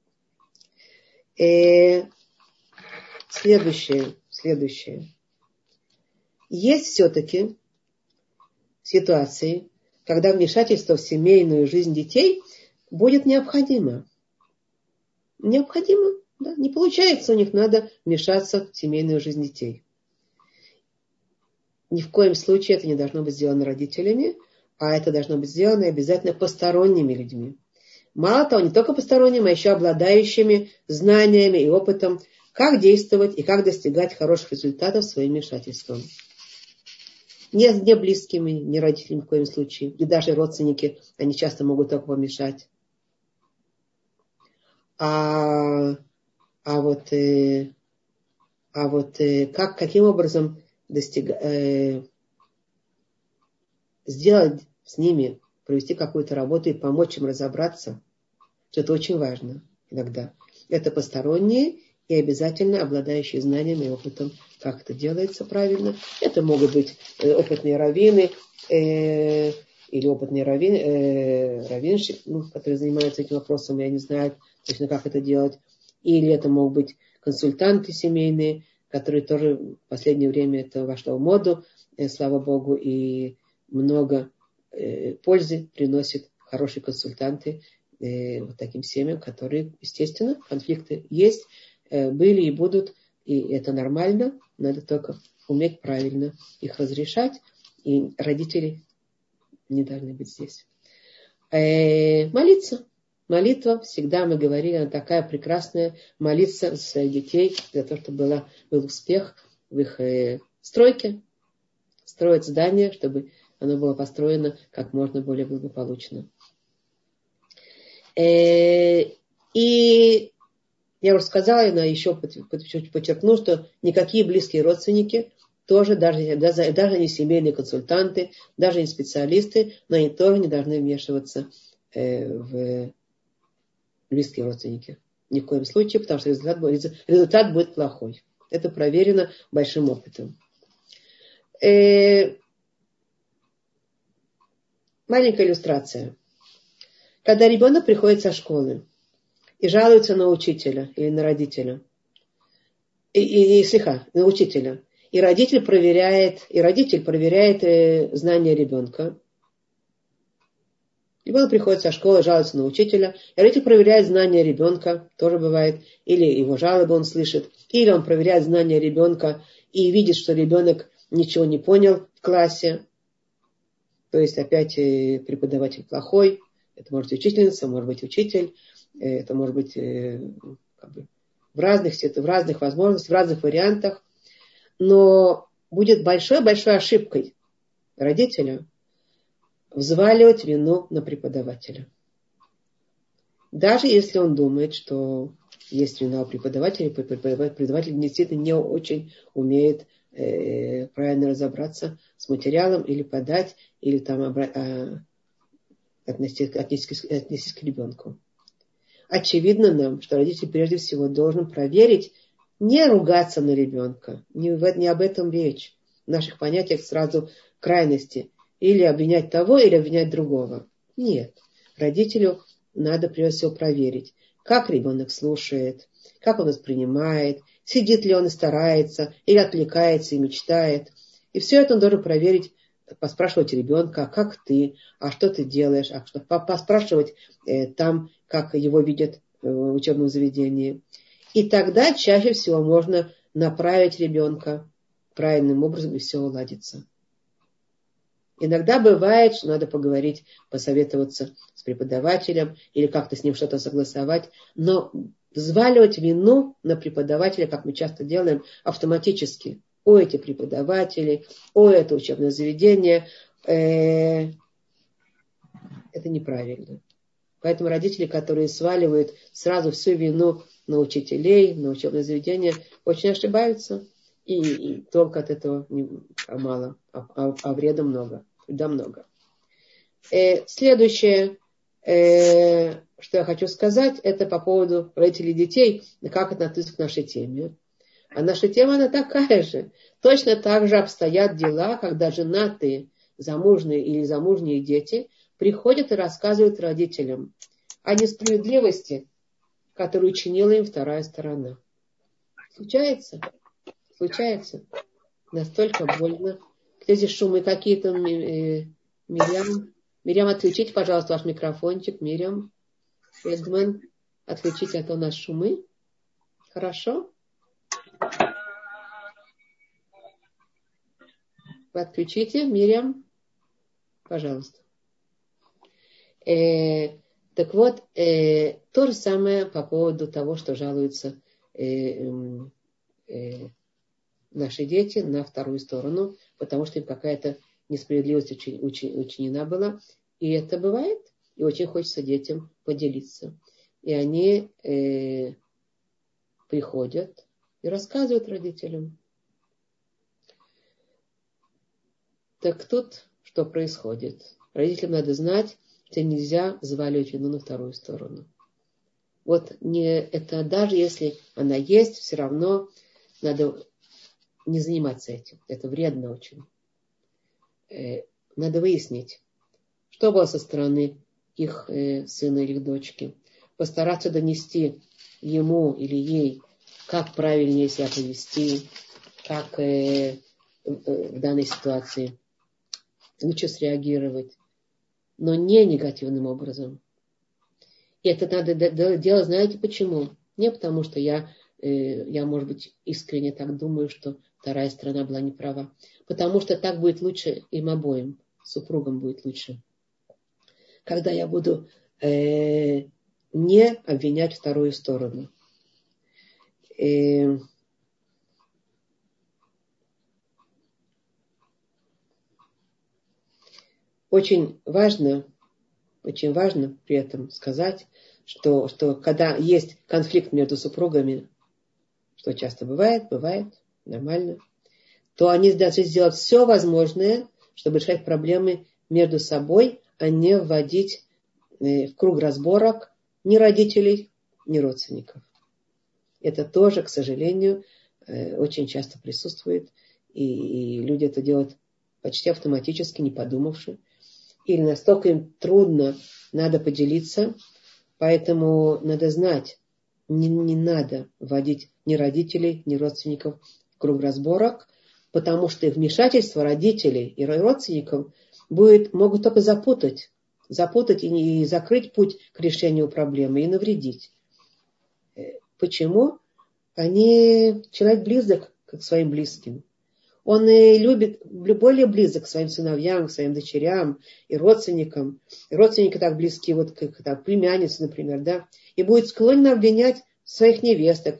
Следующее. Есть все-таки ситуации, когда вмешательство в семейную жизнь детей будет необходимо. Да? Не получается у них, надо вмешаться в семейную жизнь детей. Ни в коем случае это не должно быть сделано родителями, а это должно быть сделано обязательно посторонними людьми. Мало того, не только посторонними, а еще обладающими знаниями и опытом, как действовать и как достигать хороших результатов своим вмешательством. Не близкими, не родителями в коем случае. И даже родственники, они часто могут только помешать. Каким образом сделать с ними, провести какую-то работу и помочь им разобраться, что это очень важно иногда. Это посторонние и обязательно обладающие знаниями и опытом, как это делается правильно. Это могут быть опытные раввины или опытные раввинши, которые занимаются этим вопросом, и они знают точно, как это делать. Или это могут быть консультанты семейные, которые тоже в последнее время это вошло в моду, слава Богу, и много пользы приносят хорошие консультанты вот таким семьям, которые, естественно, конфликты есть, были и будут, и это нормально, надо только уметь правильно их разрешать, и родители не должны быть здесь. Молитва, всегда мы говорили, она такая прекрасная, молиться за своих детей, для того, чтобы был успех в их стройке, строить здание, чтобы оно было построено как можно более благополучно. И я уже сказала, но еще подчеркну, что никакие близкие родственники, тоже даже не семейные консультанты, даже не специалисты, но они тоже не должны вмешиваться в близкие родственники. Ни в коем случае, потому что результат будет плохой. Это проверено большим опытом. Маленькая иллюстрация. Когда ребенок приходит со школы и жалуется на учителя или на родителя, на учителя, и родитель проверяет знания ребенка. Ребенок приходит со школы, жалуется на учителя, и родитель проверяет знания ребенка, тоже бывает, или его жалобы он слышит, или он проверяет знания ребенка и видит, что ребенок ничего не понял в классе. То есть опять преподаватель плохой, это может быть учительница, может быть учитель, это может быть в разных возможностях, в разных вариантах. Но будет большой-большой ошибкой родителя взваливать вину на преподавателя. Даже если он думает, что есть вина у преподавателя, преподаватель действительно не очень умеет правильно разобраться с материалом или подать, или там отнестись к ребенку. Очевидно нам, что родитель прежде всего должен проверить, не ругаться на ребенка, не об этом речь. В наших понятиях сразу крайности. Или обвинять того, или обвинять другого. Нет. Родителю надо прежде всего проверить, как ребенок слушает, как он воспринимает, сидит ли он и старается, или отвлекается и мечтает. И все это он должен проверить, поспрашивать ребенка, а как ты, а что ты делаешь, поспрашивать там, как его видят в учебном заведении. И тогда чаще всего можно направить ребенка правильным образом, и все уладится. Иногда бывает, что надо поговорить, посоветоваться с преподавателем или как-то с ним что-то согласовать, но взваливать вину на преподавателя, как мы часто делаем, автоматически. О, эти преподаватели, о, это учебное заведение, это неправильно. Поэтому родители, которые сваливают сразу всю вину на учителей, на учебное заведение, очень ошибаются. И толку от этого мало, а вреда много. Да, много. Следующее, что я хочу сказать, это по поводу родителей детей, как это относится к нашей теме. А наша тема, она такая же. Точно так же обстоят дела, когда женатые, замужние или замужние дети приходят и рассказывают родителям о несправедливости, которую чинила им вторая сторона. Случается? Случается. Настолько больно. Где здесь шумы какие-то? Мирям, отключите, пожалуйста, ваш микрофончик. Мирям, Фельдман, отключите, а то у нас шумы. Хорошо? Вы отключите, Мирям. Пожалуйста. Так вот, то же самое по поводу того, что жалуются наши дети на вторую сторону, потому что им какая-то несправедливость учинена была. И это бывает. И очень хочется детям поделиться. И они приходят и рассказывают родителям. Так тут что происходит? Родителям надо знать, что нельзя взваливать вину на вторую сторону. Вот это даже если она есть, все равно надо не заниматься этим. Это вредно очень. Надо выяснить, что было со стороны их сына или их дочки. Постараться донести ему или ей, как правильнее себя повести, как в данной ситуации лучше среагировать, но не негативным образом. И это надо делать, знаете почему? Не потому, что я, может быть, искренне так думаю, что вторая сторона была неправа. Потому что так будет лучше им обоим, супругам будет лучше. Когда я буду не обвинять вторую сторону. Очень важно при этом сказать, что когда есть конфликт между супругами, что часто бывает нормально, то они должны сделать все возможное, чтобы решать проблемы между собой, а не вводить в круг разборок ни родителей, ни родственников. Это тоже, к сожалению, очень часто присутствует, и люди это делают почти автоматически, не подумавши. или настолько им трудно, надо поделиться. Поэтому надо знать, не надо вводить ни родителей, ни родственников в круг разборок, потому что вмешательство родителей и родственников могут только запутать и закрыть путь к решению проблемы и навредить. Почему? Человек близок к своим близким. Он и любит, более близок к своим сыновьям, к своим дочерям и родственникам. И родственники так близки, вот как племянницы, например, да, и будет склонен обвинять своих невесток,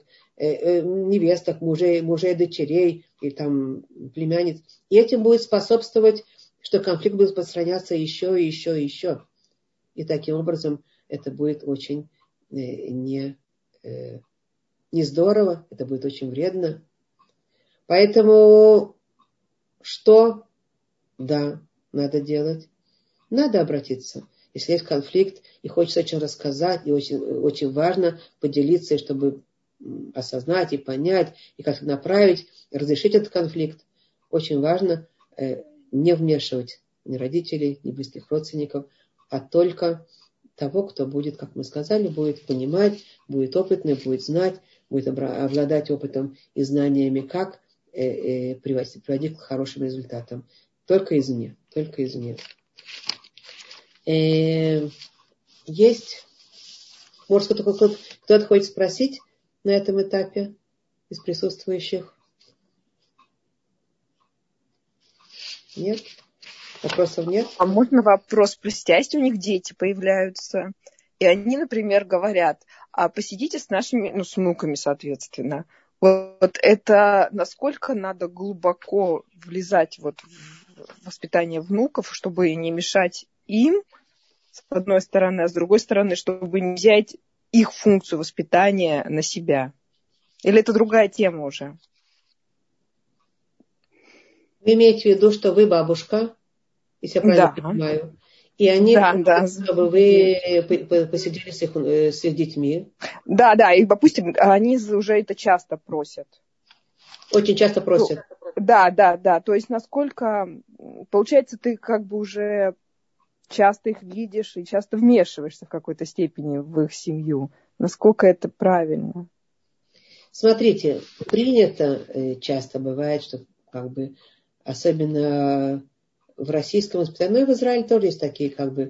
мужей, дочерей и там племянниц. И этим будет способствовать, что конфликт будет распространяться еще и еще и еще. И таким образом это будет очень не здорово, это будет очень вредно. Поэтому что, да, надо делать? Надо обратиться. Если есть конфликт, и хочется очень рассказать, и очень, очень важно поделиться, чтобы осознать и понять, и как-то направить, и разрешить этот конфликт. Очень важно не вмешивать ни родителей, ни близких родственников, а только того, кто будет, как мы сказали, будет понимать, будет опытный, будет знать, будет обладать опытом и знаниями, как приводить к хорошим результатам. Только извне. Есть, может, кто-то хочет спросить на этом этапе из присутствующих? Нет? Вопросов нет? А можно вопрос спросить, а если у них дети появляются, и они, например, говорят, а посидите с нашими, с внуками, соответственно. Вот это насколько надо глубоко влезать в воспитание внуков, чтобы не мешать им, с одной стороны, а с другой стороны, чтобы не взять их функцию воспитания на себя? Или это другая тема уже? Вы имеете в виду, что вы бабушка, если я правильно понимаю, и они хотят, чтобы вы посидели с их детьми. Да, и, допустим, они уже это часто просят. Очень часто просят. Да. То есть, насколько, получается, ты как бы уже часто их видишь и часто вмешиваешься в какой-то степени в их семью. Насколько это правильно? Смотрите, принято часто бывает, что как бы особенно в российском воспитании, но и в Израиле тоже есть такие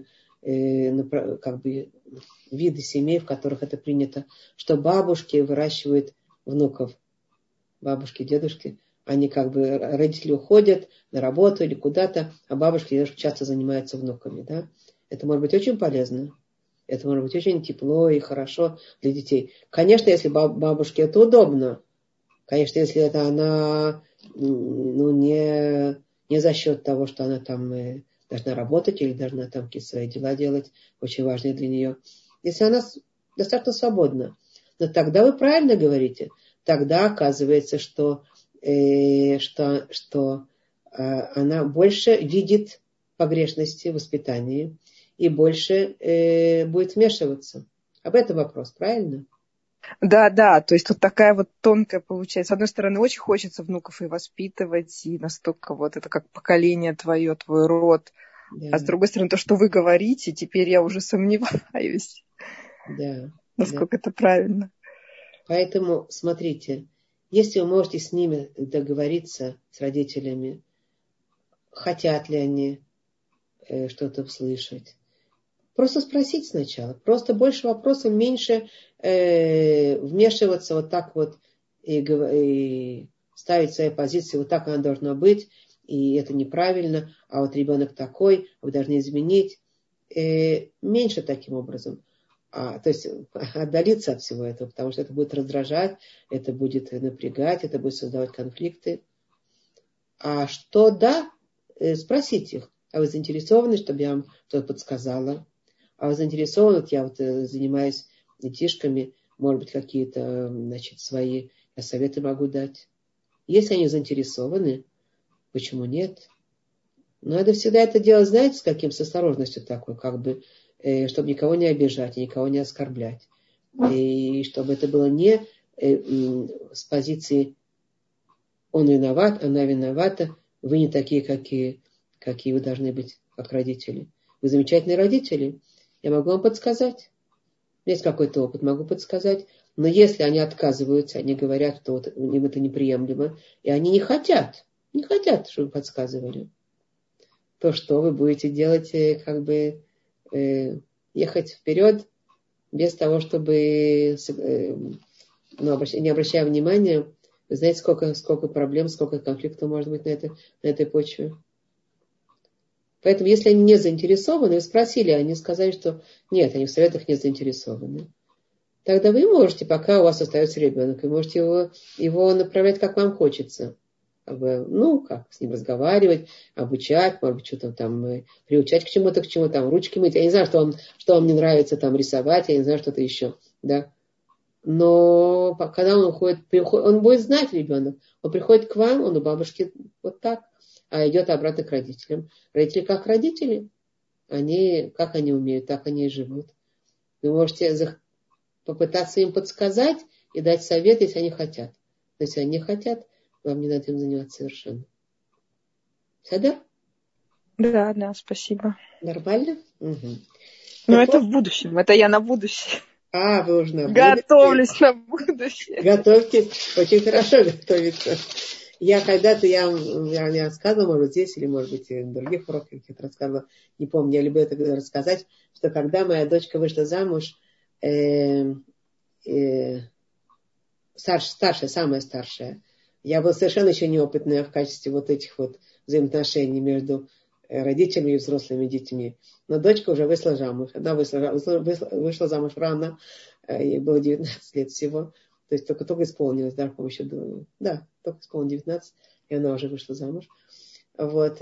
виды семей, в которых это принято, что бабушки выращивают внуков. Бабушки, дедушки, они родители уходят на работу или куда-то, а бабушки и дедушки часто занимаются внуками. Да? Это может быть очень полезно. Это может быть очень тепло и хорошо для детей. Конечно, если бабушке это удобно. Конечно, если это она не за счет того, что она там должна работать или должна там какие-то свои дела делать, очень важные для нее. Если она достаточно свободна. Но тогда вы правильно говорите. Тогда оказывается, что она больше видит погрешности в воспитании и больше будет вмешиваться. Об этом вопрос, правильно? Да, то есть тут такая вот тонкая получается. С одной стороны, очень хочется внуков и воспитывать, и настолько вот это как поколение твое, твой род. Да. А с другой стороны, то, что вы говорите, теперь я уже сомневаюсь, насколько это правильно. Поэтому, смотрите, если вы можете с ними договориться, с родителями, хотят ли они что-то услышать, просто спросить сначала. Просто больше вопросов, меньше вмешиваться вот так вот и ставить свои позиции, вот так оно должно быть, и это неправильно, а вот ребенок такой, вы должны изменить. Меньше таким образом. То есть отдалиться от всего этого, потому что это будет раздражать, это будет напрягать, это будет создавать конфликты. А что да, спросить их, а вы заинтересованы, чтобы я вам что-то подсказала? А вы заинтересованы, вот я занимаюсь детишками, может быть, какие-то, свои советы могу дать. Если они заинтересованы, почему нет? Но надо всегда это делать, знаете, с осторожностью такой, чтобы никого не обижать, никого не оскорблять. И чтобы это было не с позиции он виноват, она виновата, вы не такие, какие вы должны быть, как родители. Вы замечательные родители. Я могу вам подсказать. Есть какой-то опыт, могу подсказать. Но если они отказываются, они говорят, что вот им это неприемлемо, и они не хотят, чтобы подсказывали, то что вы будете делать, ехать вперед без того, чтобы, не обращая внимания, вы знаете, сколько проблем, сколько конфликтов может быть на этой почве. Поэтому, если они не заинтересованы, вы спросили, они сказали, что нет, они в советах не заинтересованы. Тогда вы можете, пока у вас остается ребенок, вы можете его направлять, как вам хочется. Как с ним разговаривать, обучать, может быть, что-то там приучать к чему-то, ручки мыть. Я не знаю, что вам не нравится там рисовать, я не знаю, что-то еще. Да? Но когда он уходит, он будет знать, ребенок. Он приходит к вам, он у бабушки вот так, а идет обратно к родителям. Родители как родители. Как они умеют, так они и живут. Вы можете попытаться им подсказать и дать совет, если они хотят. Но если они не хотят, вам не надо им заниматься совершенно. Садар? Да, спасибо. Нормально? Угу. Но это в будущем. Это я на будущее. Вы уже на будущее. Готовлюсь на будущее. Готовьтесь. Очень хорошо готовиться. Я когда-то, я рассказывала, может быть, здесь, или, может быть, в других уроках каких-то рассказывала, не помню, я люблю это рассказать, что когда моя дочка вышла замуж, старшая, самая старшая, я была совершенно еще неопытная в качестве вот этих вот взаимоотношений между родителями и взрослыми детьми. Но дочка уже вышла замуж. Она вышла замуж рано, ей было 19 лет всего. То есть только исполнилось, только исполнилось 19, и она уже вышла замуж. Вот.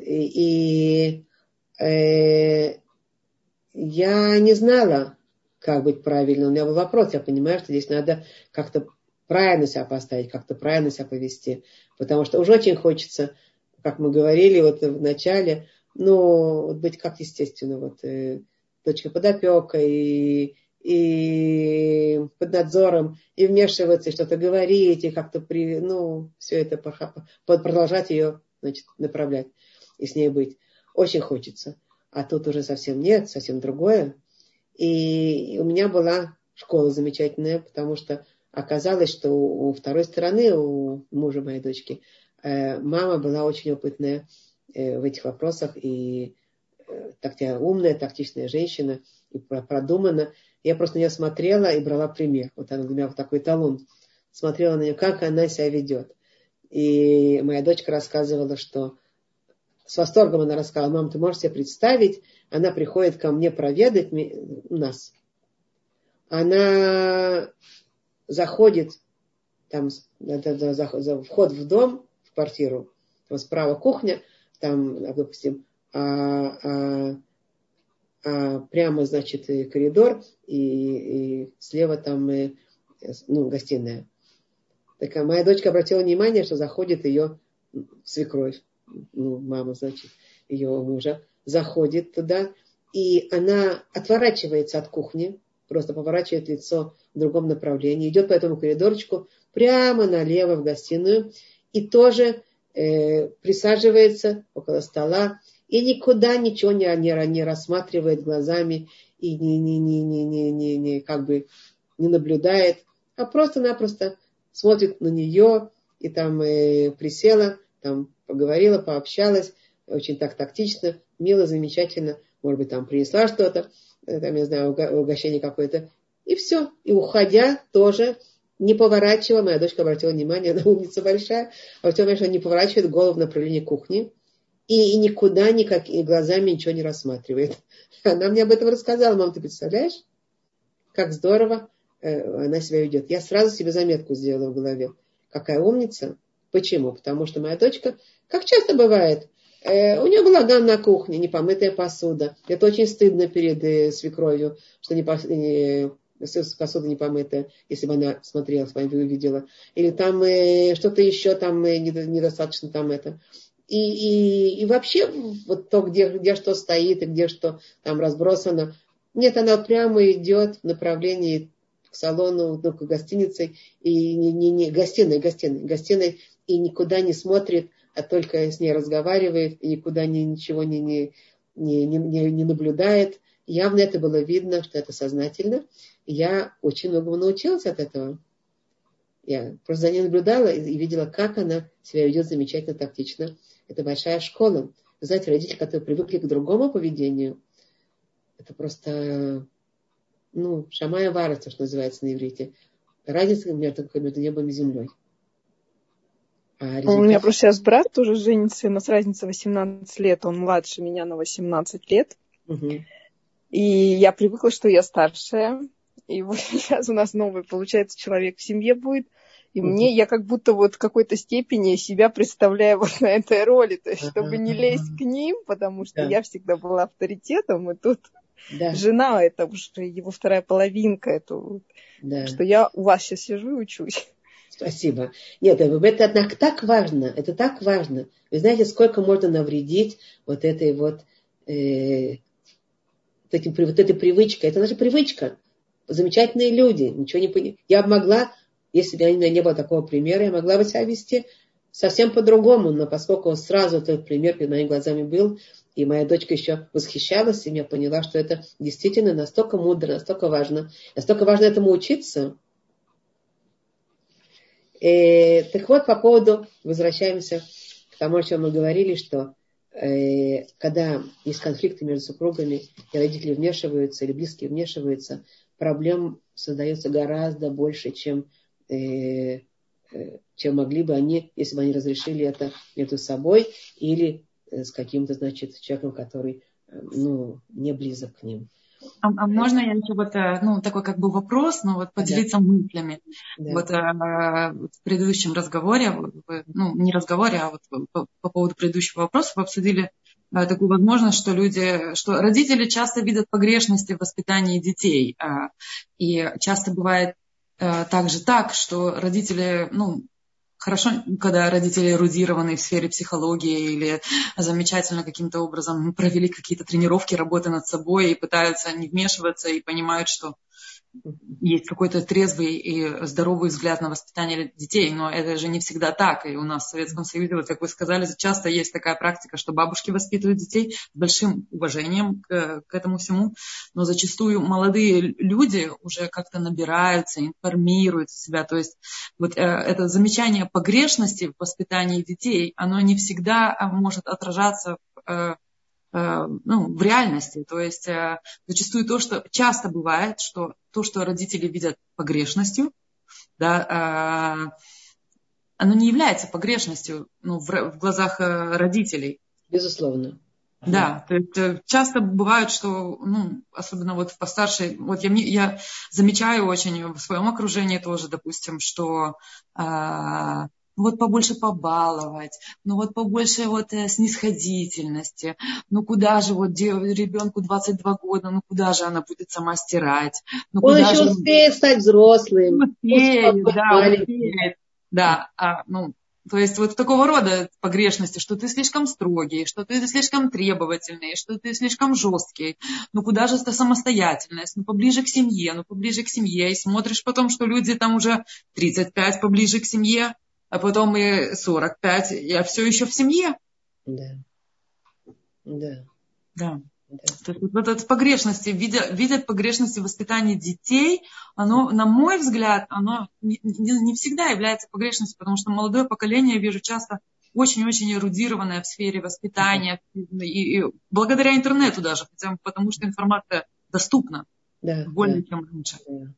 Я не знала, как быть правильно. У меня был вопрос, я понимаю, что здесь надо как-то правильно себя поставить, как-то правильно себя повести. Потому что уже очень хочется, как мы говорили вот в начале, быть как естественно. Дочка под опекой и под надзором, и вмешиваться, и что-то говорить, и как-то все это продолжать ее, направлять и с ней быть. Очень хочется. А тут уже совсем нет, совсем другое. И у меня была школа замечательная, потому что оказалось, что у второй стороны, у мужа моей дочки, мама была очень опытная в этих вопросах, и умная, тактичная женщина, и продумана. Я просто на нее смотрела и брала пример. Вот она для меня вот такой эталон. Смотрела на нее, как она себя ведет. И моя дочка рассказывала, что с восторгом она рассказала: мам, ты можешь себе представить, она приходит ко мне проведать нас. Она заходит, там вход в дом, в квартиру, там справа кухня, там, допустим, прямо, коридор, и слева там, гостиная. Так моя дочка обратила внимание, что заходит ее свекровь, мама, ее мужа, заходит туда, и она отворачивается от кухни, просто поворачивает лицо в другом направлении, идет по этому коридорчику прямо налево в гостиную и тоже присаживается около стола и никуда ничего не рассматривает глазами и не наблюдает, а просто-напросто смотрит на нее и там присела, там поговорила, пообщалась, очень так тактично, мило, замечательно, может быть, там принесла что-то, там, я знаю, угощение какое-то, и все. И уходя тоже, не поворачивая, моя дочка обратила внимание, она умница большая, обратила внимание, что не поворачивает голову в направлении кухни, и никуда глазами ничего не рассматривает. Она мне об этом рассказала: мам, ты представляешь, как здорово она себя ведет. Я сразу себе заметку сделала в голове. Какая умница. Почему? Потому что моя дочка, как часто бывает, у нее балаган на кухне, непомытая посуда. Это очень стыдно перед свекровью, что посуда не помытая, если бы она смотрела, с вами увидела. Или там что-то еще там недостаточно там это. И вообще вот то, где что стоит и где что там разбросано. Нет, она прямо идет в направлении к салону, к гостинице, и не гостиной, и никуда не смотрит, а только с ней разговаривает, и никуда ничего не не наблюдает. Явно это было видно, что это сознательно. И я очень многому научилась от этого. Я просто за ней наблюдала и видела, как она себя ведет замечательно, тактично. Это большая школа. Вы знаете, родители, которые привыкли к другому поведению, это просто, шамая варится, что называется на иврите. Разница между небом и землей. У меня просто сейчас брат тоже женится, у нас разница 18 лет, он младше меня на 18 лет. Угу. И я привыкла, что я старшая. И вот сейчас у нас новый, получается, человек в семье будет. И я как будто вот в какой-то степени себя представляю вот на этой роли. То есть, чтобы не лезть к ним, потому что я всегда была авторитетом. И тут жена, это уже его вторая половинка. Это что я у вас сейчас сижу и учусь. Спасибо. Нет, это так важно. Это так важно. Вы знаете, сколько можно навредить вот этой привычкой. Это наша привычка. Замечательные люди. Ничего не понимают. Я могла, если бы у меня не было такого примера, я могла бы себя вести совсем по-другому. Но поскольку сразу этот пример перед моими глазами был, и моя дочка еще восхищалась, и я поняла, что это действительно настолько мудро, настолько важно. Настолько важно этому учиться. Так вот, по поводу, возвращаемся к тому, о чем мы говорили, что когда есть конфликты между супругами, и родители вмешиваются, или близкие вмешиваются, проблем создается гораздо больше, чем могли бы они, если бы они разрешили это между собой или с каким-то, человеком, который, не близок к ним. А можно я еще такой как бы вопрос, но поделиться мыслями. Да. В предыдущем разговоре, не разговоре, а по поводу предыдущего вопроса вы обсудили такую возможность, что родители часто видят погрешности в воспитании детей. И часто бывает также так, что родители, хорошо, когда родители эрудированы в сфере психологии или замечательно каким-то образом провели какие-то тренировки, работы над собой и пытаются не вмешиваться и понимают, что есть какой-то трезвый и здоровый взгляд на воспитание детей, но это же не всегда так. И у нас в Советском Союзе, как вы сказали, часто есть такая практика, что бабушки воспитывают детей с большим уважением к этому всему, но зачастую молодые люди уже как-то набираются, информируют себя. То есть это замечание погрешности в воспитании детей, оно не всегда может отражаться в реальности. То есть зачастую часто бывает, что то, что родители видят погрешностью, оно не является погрешностью в глазах родителей. Безусловно. Да, то есть часто бывает, что, особенно в постаршей, я замечаю очень в своем окружении тоже, допустим, что побольше побаловать, побольше снисходительности, куда же ребенку 22 года, куда же она будет сама стирать? Он еще успеет стать взрослым. Успеет. Да, то есть такого рода погрешности, что ты слишком строгий, что ты слишком требовательный, что ты слишком жесткий. Куда же эта самостоятельность? Поближе к семье. И смотришь потом, что люди там уже 35 поближе к семье, а потом и 45, я все еще в семье. Да. То есть эти погрешности, видят погрешности в воспитании детей, оно, на мой взгляд, оно не всегда является погрешностью, потому что молодое поколение, я вижу, часто очень-очень эрудированное в сфере воспитания, и благодаря интернету даже, потому что информация доступна более чем раньше.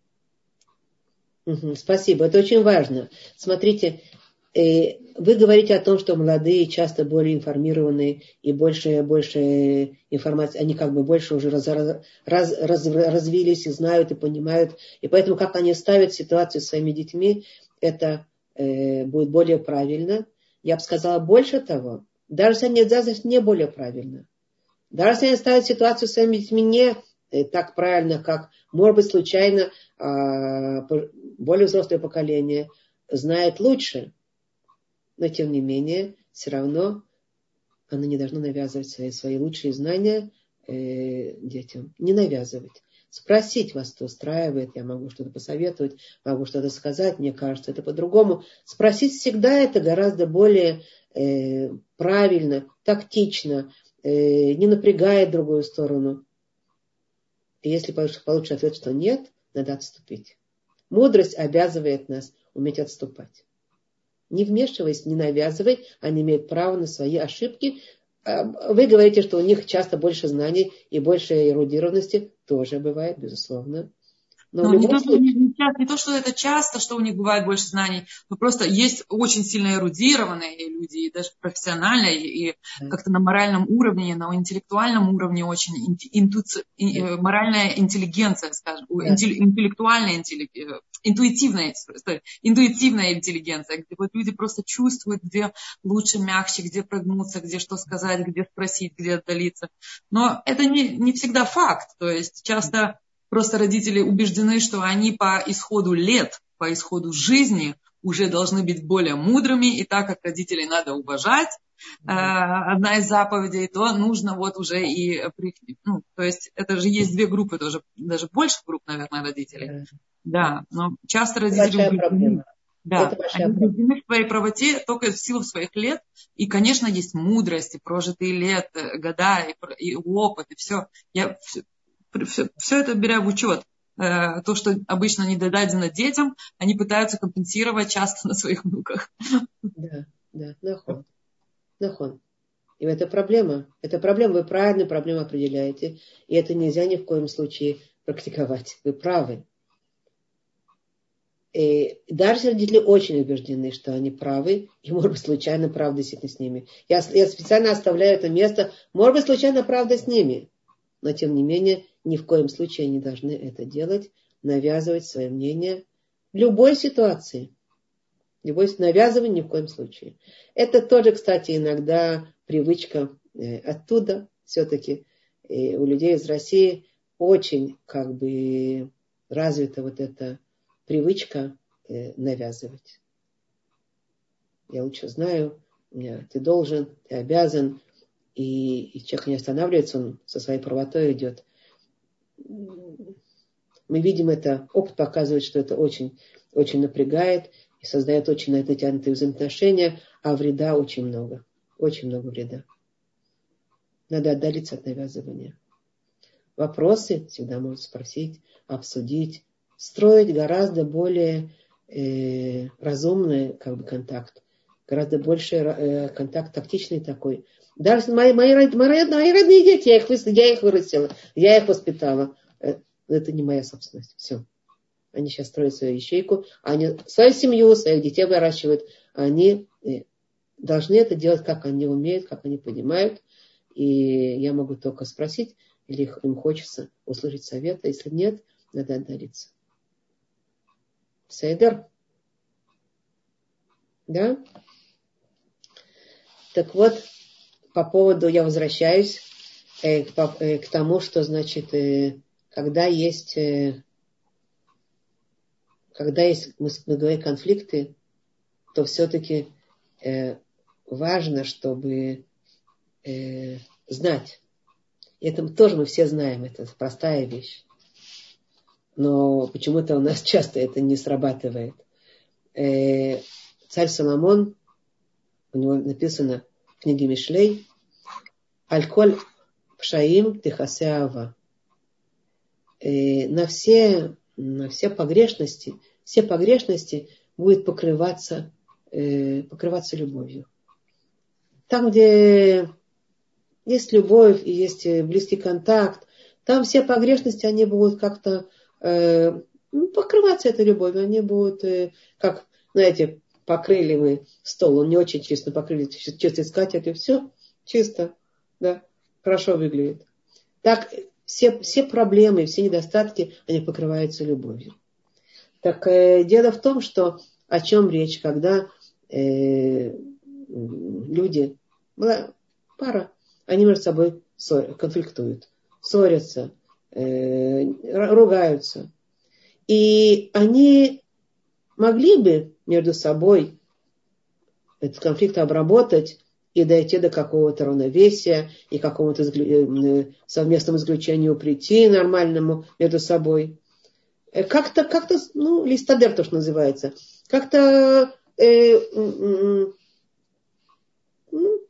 Спасибо, это очень важно. Смотрите, вы говорите о том, что молодые часто более информированные и больше информации, они как бы больше уже развились и знают и понимают, и поэтому как они ставят ситуацию с своими детьми, это будет более правильно. Я бы сказала больше того, даже если они не более правильно, даже если они ставят ситуацию с своими детьми не так правильно, как, может быть, случайно более взрослое поколение знает лучше. Но, тем не менее, все равно оно не должно навязывать свои лучшие знания детям. Не навязывать. Спросить, вас это устраивает, я могу что-то посоветовать, могу что-то сказать, мне кажется, это по-другому. Спросить всегда это гораздо более правильно, тактично, не напрягает другую сторону. И если получишь ответ, что нет, надо отступить. Мудрость обязывает нас уметь отступать. Не вмешиваясь, не навязывай, они имеют право на свои ошибки. Вы говорите, что у них часто больше знаний и больше эрудированности. Тоже бывает, безусловно. Но в любом случае... не то, что это часто, что у них бывает больше знаний, но просто есть очень сильно эрудированные люди, и даже профессиональные, и как-то на моральном уровне, на интеллектуальном уровне очень моральная интеллигенция, скажем, интеллектуальная интуитивная интеллигенция, где вот люди просто чувствуют, где лучше, мягче, где прогнуться, где что сказать, где спросить, где отдалиться. Но это не всегда факт, то есть часто... Просто родители убеждены, что они по исходу лет, по исходу жизни уже должны быть более мудрыми, и так как родителей надо уважать, одна из заповедей, то нужно вот уже и... то есть это же есть две группы, тоже, даже больше групп, наверное, родителей. Да, но часто родители убеждены, они убеждены в своей правоте только в силу своих лет, и, конечно, есть мудрость, и прожитые лет, года, и опыт, и все. Все это беря в учет, то, что обычно не додадено детям, они пытаются компенсировать часто на своих внуках. Да, нахон. И это проблема. Это проблема, вы правильно проблему определяете. И это нельзя ни в коем случае практиковать. Вы правы. И даже родители очень убеждены, что они правы, и, может быть, случайно правда действительно с ними. Я специально оставляю это место, может быть, случайно правда с ними. Но, тем не менее, ни в коем случае не должны это делать, навязывать свое мнение в любой ситуации. Навязывание ни в коем случае. Это тоже, кстати, иногда привычка оттуда. Все-таки у людей из России очень развита вот эта привычка навязывать. Я лучше знаю, ты должен, ты обязан. И человек не останавливается, он со своей правотой идет. Мы видим это, опыт показывает, что это очень, очень напрягает и создает очень натянутые взаимоотношения, а вреда очень много. Очень много вреда. Надо отдалиться от навязывания. Вопросы всегда можно спросить, обсудить, строить гораздо более разумный контакт, гораздо больше контакт тактичный такой. Даже мои родные дети, я их вырастила, я их воспитала. Это не моя собственность. Все. Они сейчас строят свою ячейку, они свою семью, своих детей выращивают. Они должны это делать, как они умеют, как они понимают. И я могу только спросить, или им хочется услышать совета. Если нет, надо отдалиться. Сейдер? Да? Так вот, по поводу, я возвращаюсь к тому, что значит, когда есть мы говорим конфликты, то все-таки важно, чтобы знать. И это тоже мы все знаем, это простая вещь. Но почему-то у нас часто это не срабатывает. Царь Соломон, у него написано в книге Мишлей, «Аль-коль пшаим тихасе ава». На все погрешности будет покрываться любовью. Там, где есть любовь и есть близкий контакт, там все погрешности, они будут как-то покрываться этой любовью. Они будут, как, знаете, покрыли мы стол, он не очень чисто покрыли, чистой скатертью, все чисто, да, хорошо выглядит. Так все проблемы, все недостатки, они покрываются любовью. Так дело в том, что о чем речь, когда люди, пара, они между собой конфликтуют, ссорятся, ругаются. И они могли бы между собой этот конфликт обработать и дойти до какого-то равновесия и какому-то совместному заключению прийти нормальному между собой. Как-то, листадер то, что называется, как-то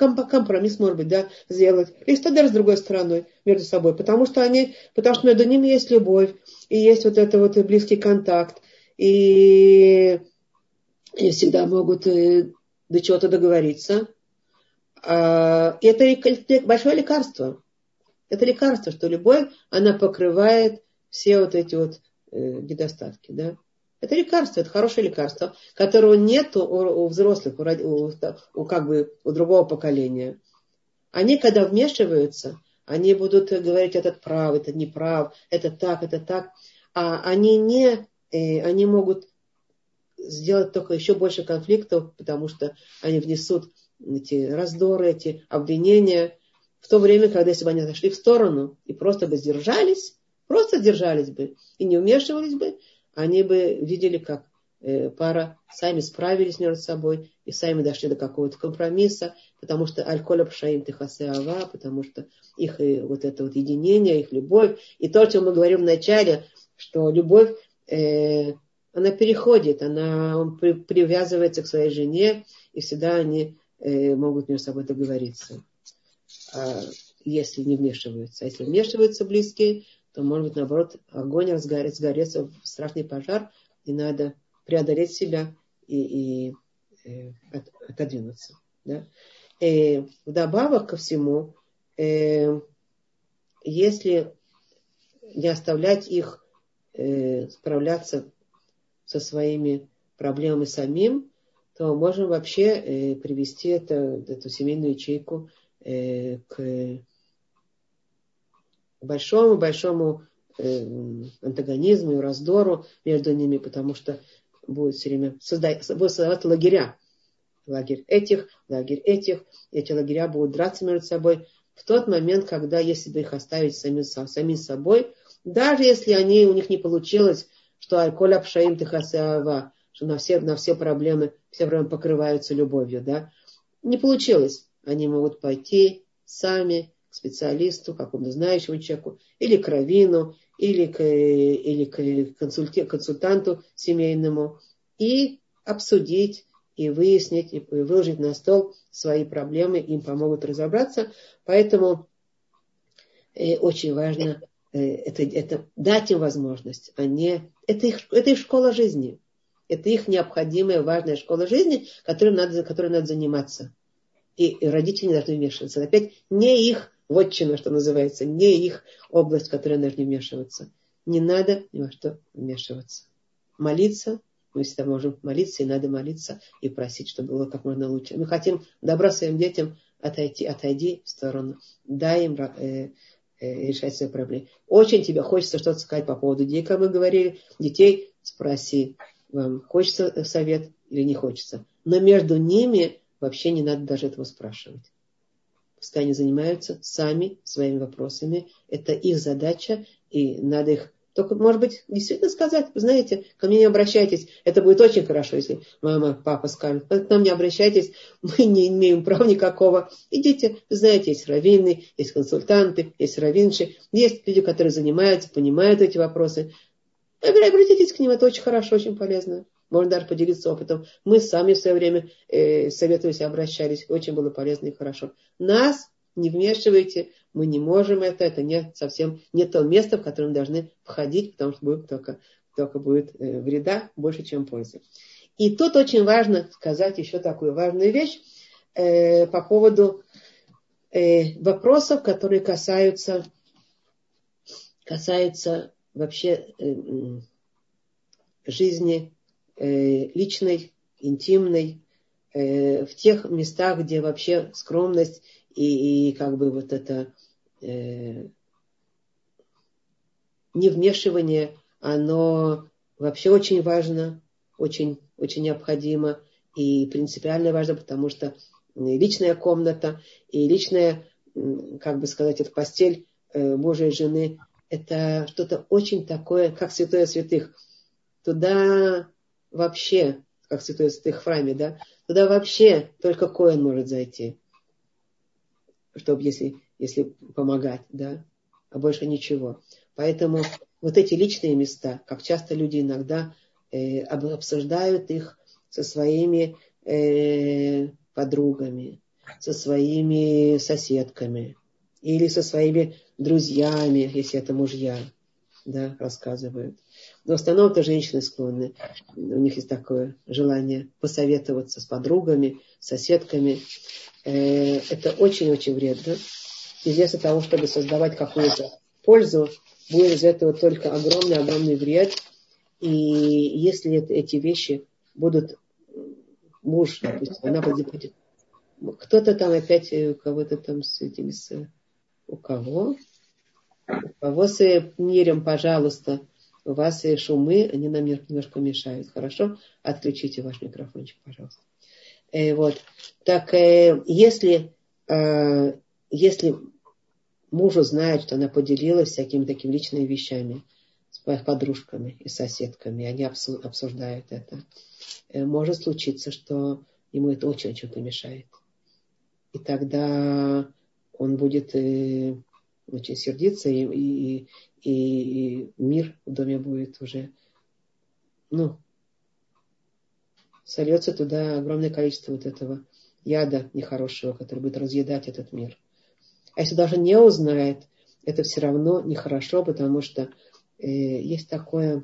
компромисс, может быть, да, сделать. Или стать даже с другой стороной между собой. Потому что между ними есть любовь, и есть вот это вот близкий контакт. И они всегда могут до чего-то договориться. И это большое лекарство. Это лекарство, что любовь, она покрывает все вот эти вот недостатки, да. Это лекарство, это хорошее лекарство, которого нет у взрослых, у другого поколения. Они, когда вмешиваются, они будут говорить, этот прав, это не прав, это так. А они могут сделать только еще больше конфликтов, потому что они внесут эти раздоры, эти обвинения. В то время, когда если бы они отошли в сторону и просто сдержались бы и не вмешивались бы, они бы видели, как пара сами справились между собой и сами дошли до какого-то компромисса, потому что аль-коля пшаим техасе ава, потому что их вот это вот единение, их любовь. И то, о чем мы говорим в начале, что любовь, она переходит, он привязывается к своей жене, и всегда они могут между собой договориться, если не вмешиваются. А если вмешиваются близкие, то, может быть, наоборот, огонь сгорится в страшный пожар, и надо преодолеть себя и отодвинуться. Да? Вдобавок ко всему, если не оставлять их справляться со своими проблемами самим, то можем вообще привести эту семейную ячейку к большому антагонизму и раздору между ними, потому что будет все время создавать лагеря. Лагерь этих. Эти лагеря будут драться между собой в тот момент, когда, если бы их оставить самим собой, даже если у них не получилось, что аль-коль пшаим техасе ава, что на все проблемы покрываются любовью, да, не получилось. Они могут пойти сами к специалисту, какому-то знающему человеку, или к раввину, или к консультанту семейному, и обсудить, и выяснить, и выложить на стол свои проблемы, им помогут разобраться. Поэтому очень важно это дать им возможность. Это их школа жизни. Это их необходимая, важная школа жизни, которой надо заниматься. И родители не должны вмешиваться. Опять не их вотчина, что называется, не их область, в которой должны вмешиваться. Не надо ни во что вмешиваться. Молиться, мы всегда можем молиться, и надо молиться и просить, чтобы было как можно лучше. Мы хотим добра своим детям, отойди в сторону. Дай им решать свои проблемы. Очень тебе хочется что-то сказать по поводу детей, как мы говорили. Детей спроси, вам хочется совет или не хочется. Но между ними вообще не надо даже этого спрашивать. Пускай они занимаются сами своими вопросами. Это их задача, и надо их только, может быть, действительно сказать, вы знаете, ко мне не обращайтесь. Это будет очень хорошо, если мама, папа скажут. К нам не обращайтесь, мы не имеем права никакого. Идите, вы знаете, есть раввины, есть консультанты, есть раввинши, есть люди, которые занимаются, понимают эти вопросы. Обратитесь к ним, это очень хорошо, очень полезно. Можно даже поделиться опытом. Мы сами в свое время советовались, обращались. Очень было полезно и хорошо. Нас не вмешивайте, мы не можем это не совсем не то место, в которое мы должны входить, потому что будет только будет вреда больше, чем пользы. И тут очень важно сказать еще такую важную вещь по поводу вопросов, которые касаются вообще жизни личной, интимной, в тех местах, где вообще скромность и как бы вот это невмешивание, оно вообще очень важно, очень, очень необходимо и принципиально важно, потому что личная комната и личная, как бы сказать, это постель Божьей жены, это что-то очень такое, как святое святых. Туда вообще, как святое святых в храме, да, туда вообще только коэн может зайти, чтобы если помогать, да, а больше ничего. Поэтому вот эти личные места, как часто люди иногда обсуждают их со своими подругами, со своими соседками или со своими друзьями, если это мужья, да, рассказывают. Но в основном-то женщины склонны. У них есть такое желание посоветоваться с подругами, соседками. Это очень-очень вредно. И вместо того, чтобы создавать какую-то пользу, будет из этого только огромный-огромный вред. И если эти вещи будут муж, допустим, она будет... Кто-то там опять, у кого-то там с этими... У кого? У кого с миром, пожалуйста. У вас шумы, они нам немножко мешают. Хорошо? Отключите ваш микрофончик, пожалуйста. Вот. Так, если муж узнает, что она поделилась всякими такими личными вещами с подружками и соседками, они обсуждают это, может случиться, что ему это очень-очень помешает. И тогда он будет очень сердиться, и мир в доме будет уже, сольется туда огромное количество вот этого яда нехорошего, который будет разъедать этот мир. А если даже не узнает, это все равно нехорошо, потому что есть такое...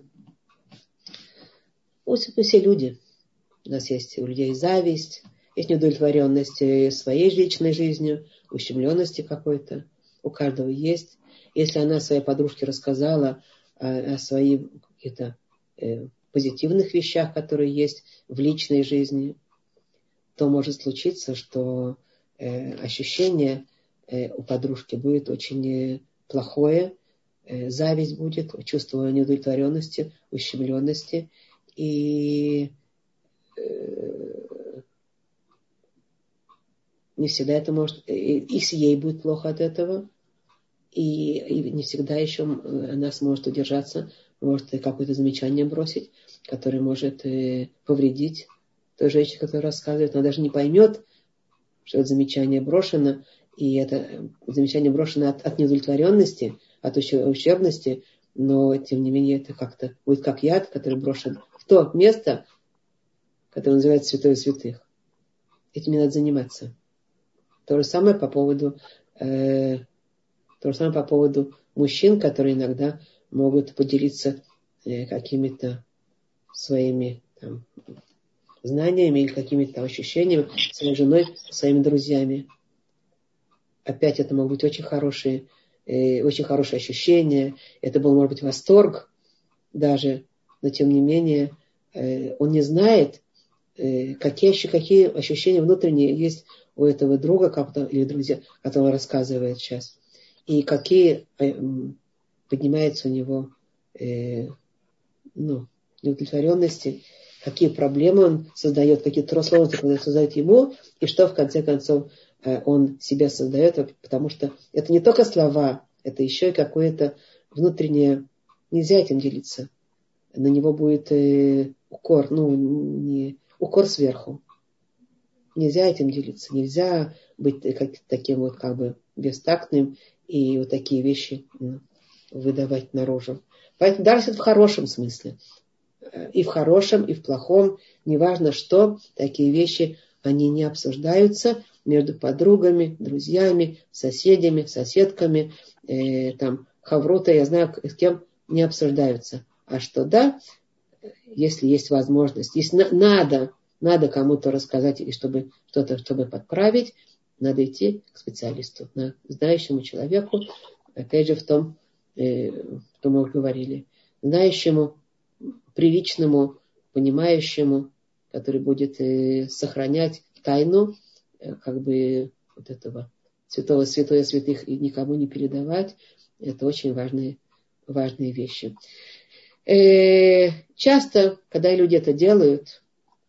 Все люди. У нас есть у людей зависть, есть неудовлетворенность своей личной жизнью, ущемленности какой-то. У каждого есть. Если она своей подружке рассказала о своих каких-то позитивных вещах, которые есть в личной жизни, то может случиться, что ощущение у подружки будет очень плохое, зависть будет, чувство неудовлетворенности, ущемленности, и не всегда это может, и с ей будет плохо от этого, и не всегда еще она сможет удержаться, может какое-то замечание бросить, которое может повредить той женщине, которая рассказывает. Она даже не поймет, что это замечание брошено, и это замечание брошено от неудовлетворенности, от ущербности, но, тем не менее, это как-то будет как яд, который брошен в то место, которое называется святое святых. Этим не надо заниматься. То же самое по поводу мужчин, которые иногда могут поделиться какими-то своими там знаниями или какими-то там ощущениями своей женой, своими друзьями. Опять это могут быть очень хорошие ощущения. Это был, может быть, восторг даже, но тем не менее он не знает, какие ощущения внутренние есть у этого друга или друзья, которого он рассказывает сейчас. И какие поднимаются у него неудовлетворенности, какие проблемы он создает, какие сложности он создает ему, и что в конце концов он себя создает, потому что это не только слова, это еще и какое-то внутреннее, нельзя этим делиться. На него будет укор, укор сверху. Нельзя этим делиться, нельзя быть таким вот как бы бестактным и вот такие вещи выдавать наружу. Поэтому даже в хорошем смысле, и в хорошем, и в плохом, неважно что, такие вещи, они не обсуждаются между подругами, друзьями, соседями, соседками, там, хаврута, я знаю, с кем не обсуждаются. А что да, если есть возможность, если надо кому-то рассказать, и чтобы подправить, надо идти к специалисту, знающему человеку, опять же в том, что мы уже говорили, знающему, приличному, понимающему, который будет сохранять тайну, как бы вот этого святого святых и никому не передавать. Это очень важные вещи. Часто, когда люди это делают,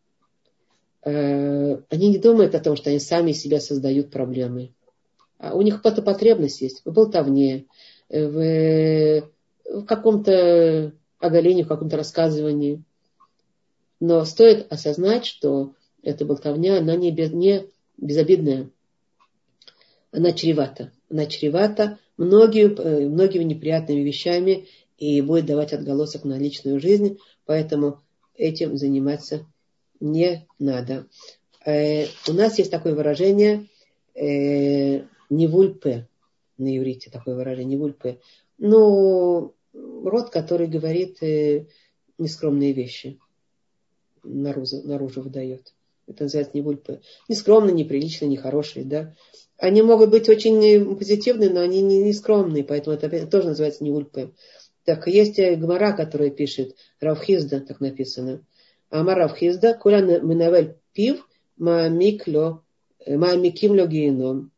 они не думают о том, что они сами себе создают проблемы. А у них какая-то потребность есть в болтовне, в каком-то оголении, в каком-то рассказывании. Но стоит осознать, что эта болтовня, она не безобидная. Она чревата. Она чревата многими неприятными вещами и будет давать отголосок на личную жизнь. Поэтому этим заниматься не надо. У нас есть такое выражение невульпе, на иврите такое выражение, невульпе. Ну, род, который говорит нескромные вещи, наружу выдает. Это называется невульпе. Нескромные, неприличные, нехорошие, да. Они могут быть очень позитивные, но они не скромные, поэтому это тоже называется невульпе. Так, есть гмара, которая пишет, Рав Хизда, так написано. Амар Рав Хизда, кулян минавель пив, маамиким ло геном.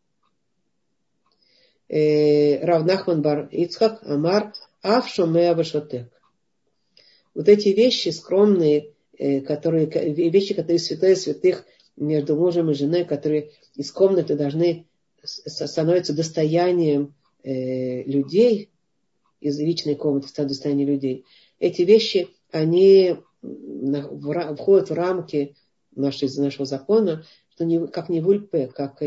Рав Нахман бар Ицхак, Амар, ав шомеа вешотек. Вот эти вещи скромные, вещи, которые святые святых между мужем и женой, которые из комнаты должны становиться достоянием людей, из личной комнаты становятся достоянием людей. Эти вещи, они входят в рамки нашего закона, что как не вульпе, как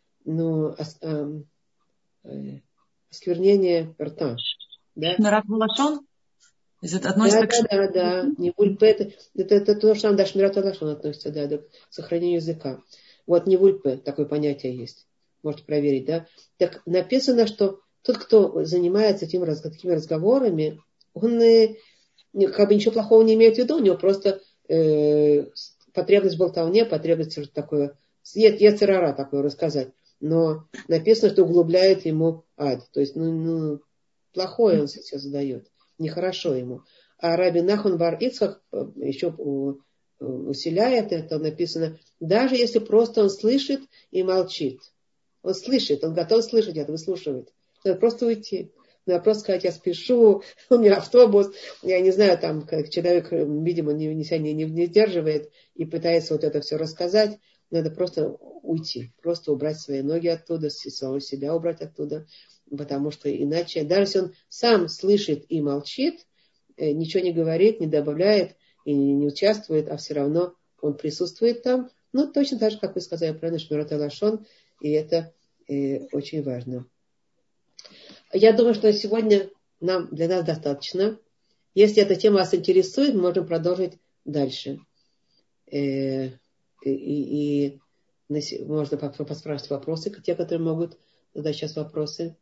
осквернение рта. Да? Шмират лашон? Это относится к... Да. Не вульпе, это то, что нам до шмират лашон относится, да, к сохранению языка. Вот не вульпе, такое понятие есть. Можете проверить, да. Так написано, что тот, кто занимается такими разговорами, он как бы ничего плохого не имеет в виду, у него просто потребность в болтовне, потребность что-то такое, ецер-ара такое рассказать. Но написано, что углубляет ему ад. То есть, плохое он сейчас задает. Нехорошо ему. А Раби Нахман бар Ицхак еще усиляет это, написано, даже если просто он слышит и молчит. Он слышит, он готов слышать это, выслушивает. Надо просто уйти. Надо просто сказать, я спешу, у меня автобус, я не знаю, там, как человек, видимо, себя не сдерживает и пытается вот это все рассказать. Надо просто уйти, просто убрать свои ноги оттуда, самого себя убрать оттуда, потому что иначе, даже если он сам слышит и молчит, ничего не говорит, не добавляет и не участвует, а все равно он присутствует там, точно так же, как вы сказали, правильно, шмират лашон, и это очень важно. Я думаю, что сегодня для нас достаточно. Если эта тема вас интересует, мы можем продолжить дальше. И можно поспрашивать вопросы, те, которые могут задать сейчас вопросы.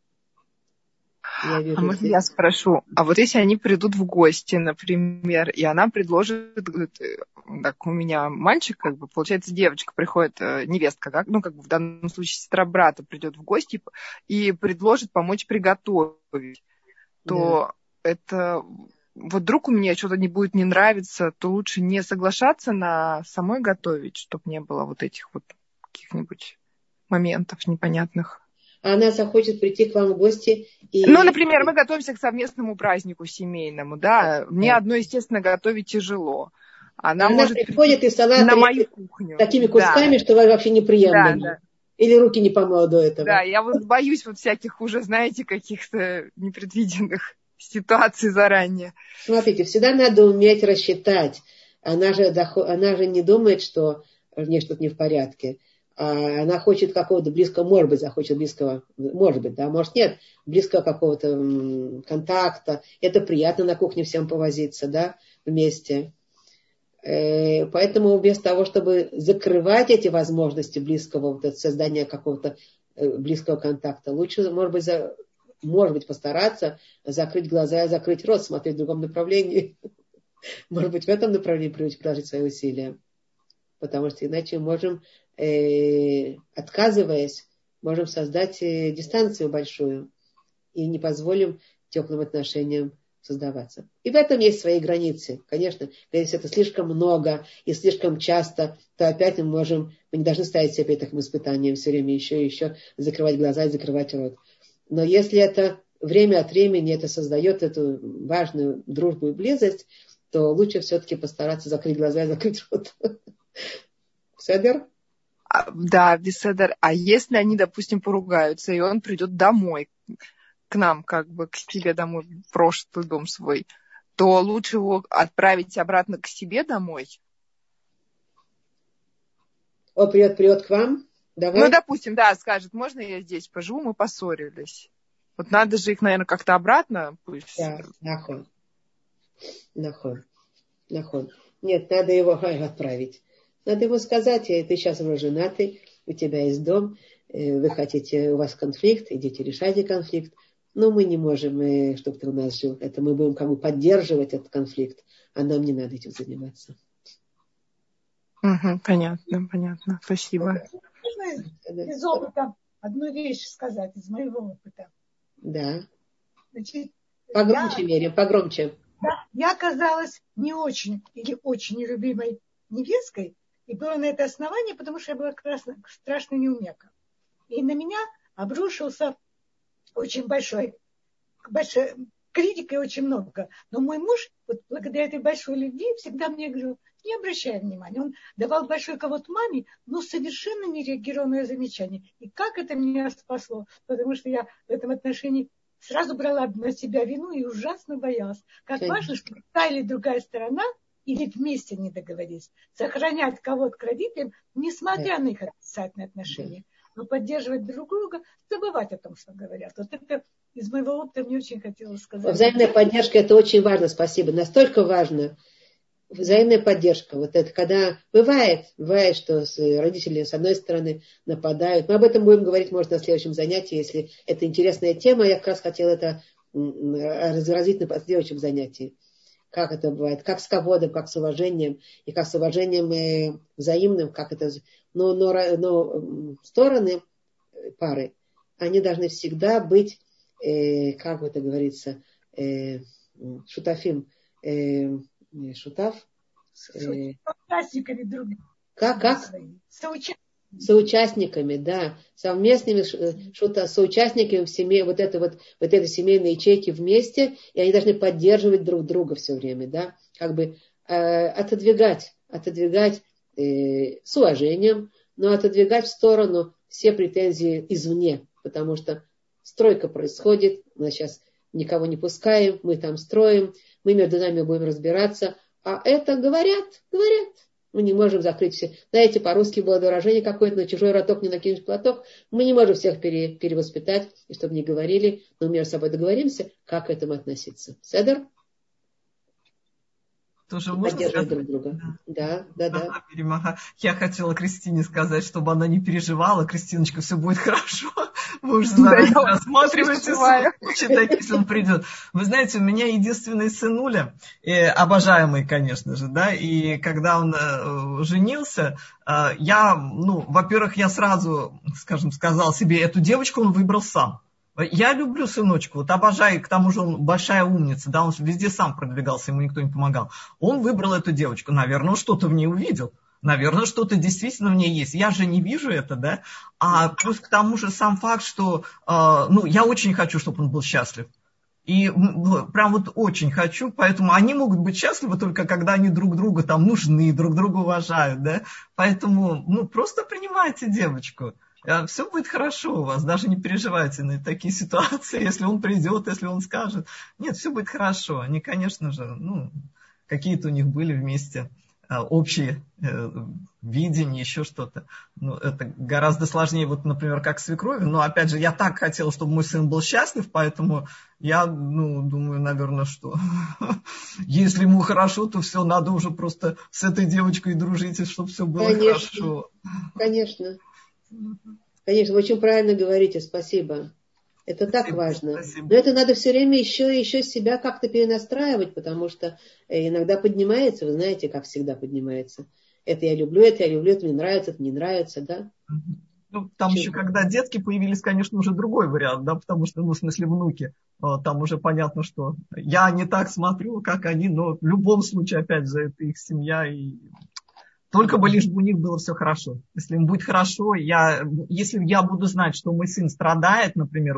Можно я спрошу? А вот если они придут в гости, например, и она предложит, говорит, так, у меня мальчик, получается, девочка приходит, невестка, в данном случае сестра брата придет в гости и предложит помочь приготовить, то это... Вот вдруг у меня что-то не будет не нравиться, то лучше не соглашаться на самой готовить, чтобы не было вот этих вот каких-нибудь моментов непонятных. Она захочет прийти к вам в гости. Например, мы готовимся к совместному празднику семейному, да. Мне одно, естественно, готовить тяжело. Она может приходит и салат на мою кухню. Такими кусками, что вообще неприемлемо. Да. Или руки не помыла до этого. Да, я боюсь всяких уже, знаете, каких-то непредвиденных ситуаций заранее. Смотрите, всегда надо уметь рассчитать. Она же не думает, что в ней что-то не в порядке. А она хочет какого-то близкого, может быть, захочет близкого, может быть, да, может нет, близкого какого-то контакта. Это приятно на кухне всем повозиться, да, вместе. Поэтому вместо того, чтобы закрывать эти возможности близкого, создания какого-то близкого контакта, лучше, может быть, постараться закрыть глаза и закрыть рот, смотреть в другом направлении. Может быть, в этом направлении приложить свои усилия. Потому что иначе можем, отказываясь, можем создать дистанцию большую и не позволим теплым отношениям создаваться. И в этом есть свои границы. Конечно, если это слишком много и слишком часто, то опять мы не должны ставить себе таким испытанием все время еще и еще закрывать глаза и закрывать рот. Но если это время от времени это создает эту важную дружбу и близость, то лучше все-таки постараться закрыть глаза и закрыть рот. Седер? Да, беседер. А если они, допустим, поругаются, и он придет домой, к нам, к себе домой, в прошлый дом свой, то лучше его отправить обратно к себе домой? Он придет к вам? Давай. Допустим, да, скажет, можно я здесь поживу, мы поссорились. Вот надо же их, наверное, как-то обратно пусть. Да, нахон. Нет, надо его отправить. Надо ему сказать, ты сейчас уже женатый, у тебя есть дом, вы хотите, у вас конфликт, идите решайте конфликт. Но мы не можем, чтобы ты у нас жил. Это мы будем как бы поддерживать этот конфликт, а нам не надо этим заниматься. Понятно. Спасибо. Можно из опыта одну вещь сказать, из моего опыта? Да. Значит, погромче, Мерим, погромче. Да, я оказалась не очень или очень нелюбимой невесткой, и было на это основание, потому что я была страшно неумека. И на меня обрушился очень большой критики очень много. Но мой муж, вот благодаря этой большой любви, всегда мне говорил, не обращай внимания. Он давал большой кого-то маме, но совершенно не реагировал на ее замечания. И как это меня спасло? Потому что я в этом отношении сразу брала на себя вину и ужасно боялась. Как важно, что та или другая сторона, или вместе не договорились, сохранять кого-то к родителям, несмотря на их отрицательные отношения. Но поддерживать друг друга, забывать о том, что говорят. Вот это из моего опыта мне очень хотелось сказать. Взаимная поддержка – это очень важно, спасибо. Настолько важно. Взаимная поддержка. Вот это когда бывает, что родители с одной стороны нападают. Мы об этом будем говорить, может, на следующем занятии, если это интересная тема. Я как раз хотела это разразить на следующем занятии. Как это бывает, как с ководом, как с уважением, и как с уважением взаимным, как это... Но стороны пары, они должны всегда быть, как это говорится, шутафим, шутаф. Соучастниками друг друга. Как? Соучастниками, да, совместными соучастниками в семье, вот этой семейной ячейки вместе, и они должны поддерживать друг друга все время, да, как бы отодвигать с уважением, но отодвигать в сторону все претензии извне, потому что стройка происходит, мы сейчас никого не пускаем, мы там строим, мы между нами будем разбираться, а это говорят. Мы не можем закрыть все. Знаете, по-русски было выражение какое-то, на чужой роток не накинешь платок. Мы не можем всех перевоспитать, и чтобы не говорили, но мы между собой договоримся, как к этому относиться. Седер? Тоже можно сказать? Друг друга. Да. Я хотела Кристине сказать, чтобы она не переживала. Кристиночка, все будет хорошо. Вы уже заранее рассматриваете случай, если он придет. Вы знаете, у меня единственный сынуля, обожаемый, конечно же, да, и когда он женился, во-первых, я сразу, скажем, сказал себе, эту девочку он выбрал сам. Я люблю сыночку, вот обожаю, к тому же он большая умница, да, он везде сам продвигался, ему никто не помогал. Он выбрал эту девочку, наверное, он что-то в ней увидел, наверное, что-то действительно в ней есть. Я же не вижу это, да, а плюс к тому же сам факт, что, я очень хочу, чтобы он был счастлив. И прям вот очень хочу, поэтому они могут быть счастливы только когда они друг друга там нужны, друг друга уважают, да. Поэтому, просто принимайте девочку. Все будет хорошо у вас, даже не переживайте на такие ситуации, если он придет, если он скажет. Нет, все будет хорошо. Они, конечно же, какие-то у них были вместе общие видения, еще что-то. Это гораздо сложнее, вот, например, как свекрови. Но, опять же, я так хотела, чтобы мой сын был счастлив, поэтому я, думаю, наверное, что если ему хорошо, то все, надо уже просто с этой девочкой дружить, чтобы все было хорошо. Конечно, вы очень правильно говорите, спасибо. Это так важно. Спасибо. Но это надо все время еще себя как-то перенастраивать, потому что иногда поднимается, вы знаете, как всегда поднимается. Это я люблю, это мне нравится, это не нравится, да? Там еще, когда детки появились, конечно, уже другой вариант, да, потому что, в смысле, внуки, там уже понятно, что я не так смотрю, как они, но в любом случае, опять же, это их семья, и только бы лишь бы у них было все хорошо. Если им будет хорошо, если я буду знать, что мой сын страдает, например,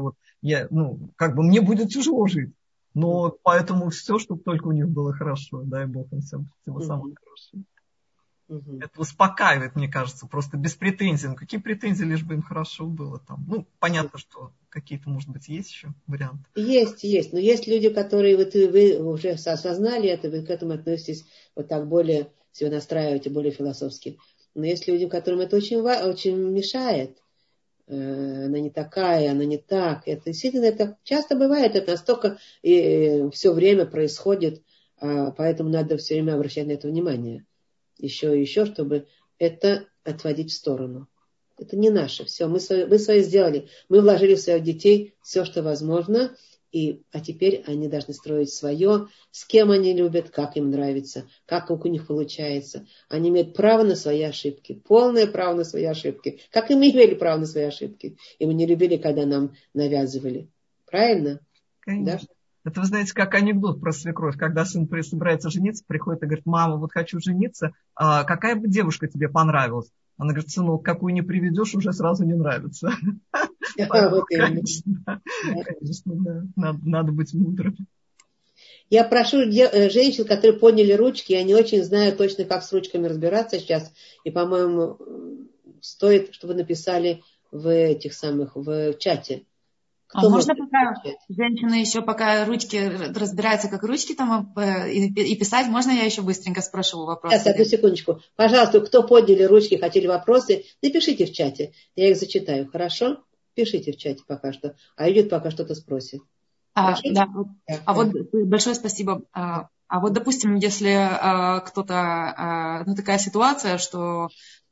мне будет тяжело жить. Но поэтому все, чтобы только у них было хорошо. Дай Бог им всего самого хорошего. Это успокаивает, мне кажется, просто без претензий. Какие претензии, лишь бы им хорошо было там. Понятно, что какие-то, может быть, есть еще варианты. Есть. Но есть люди, которые вы уже осознали это, вы к этому относитесь вот так более себя настраиваете, более философски. Но есть люди, которым это очень мешает. Она не такая, она не так. Это действительно, это часто бывает, это настолько все время происходит, поэтому надо все время обращать на это внимание. Еще, чтобы это отводить в сторону. Это не наше. Все, мы свое сделали. Мы вложили в своих детей все, что возможно. А теперь они должны строить свое, с кем они любят, как им нравится, как у них получается. Они имеют право на свои ошибки, полное право на свои ошибки. Как и мы имели право на свои ошибки. И мы не любили, когда нам навязывали. Правильно? Конечно. Да? Это, вы знаете, как анекдот про свекровь. Когда сын собирается жениться, приходит и говорит: мама, вот хочу жениться, какая бы девушка тебе понравилась? Она говорит: сынок, какую не приведешь, уже сразу не нравится. Конечно, надо быть мудрым. Я прошу женщин, которые подняли ручки, я не очень знаю точно, как с ручками разбираться сейчас. И, по-моему, стоит, чтобы написали в чате. Кто можно пока женщины еще пока ручки разбираются, как ручки там и писать, можно я еще быстренько спрошу вопрос? Сейчас, одну секундочку. Пожалуйста, кто подняли ручки, хотели вопросы, напишите в чате. Я их зачитаю, хорошо? Пишите в чате пока что. А Юдит пока что-то спросит. Да. Вот большое спасибо. А вот, допустим, если кто-то, такая ситуация, что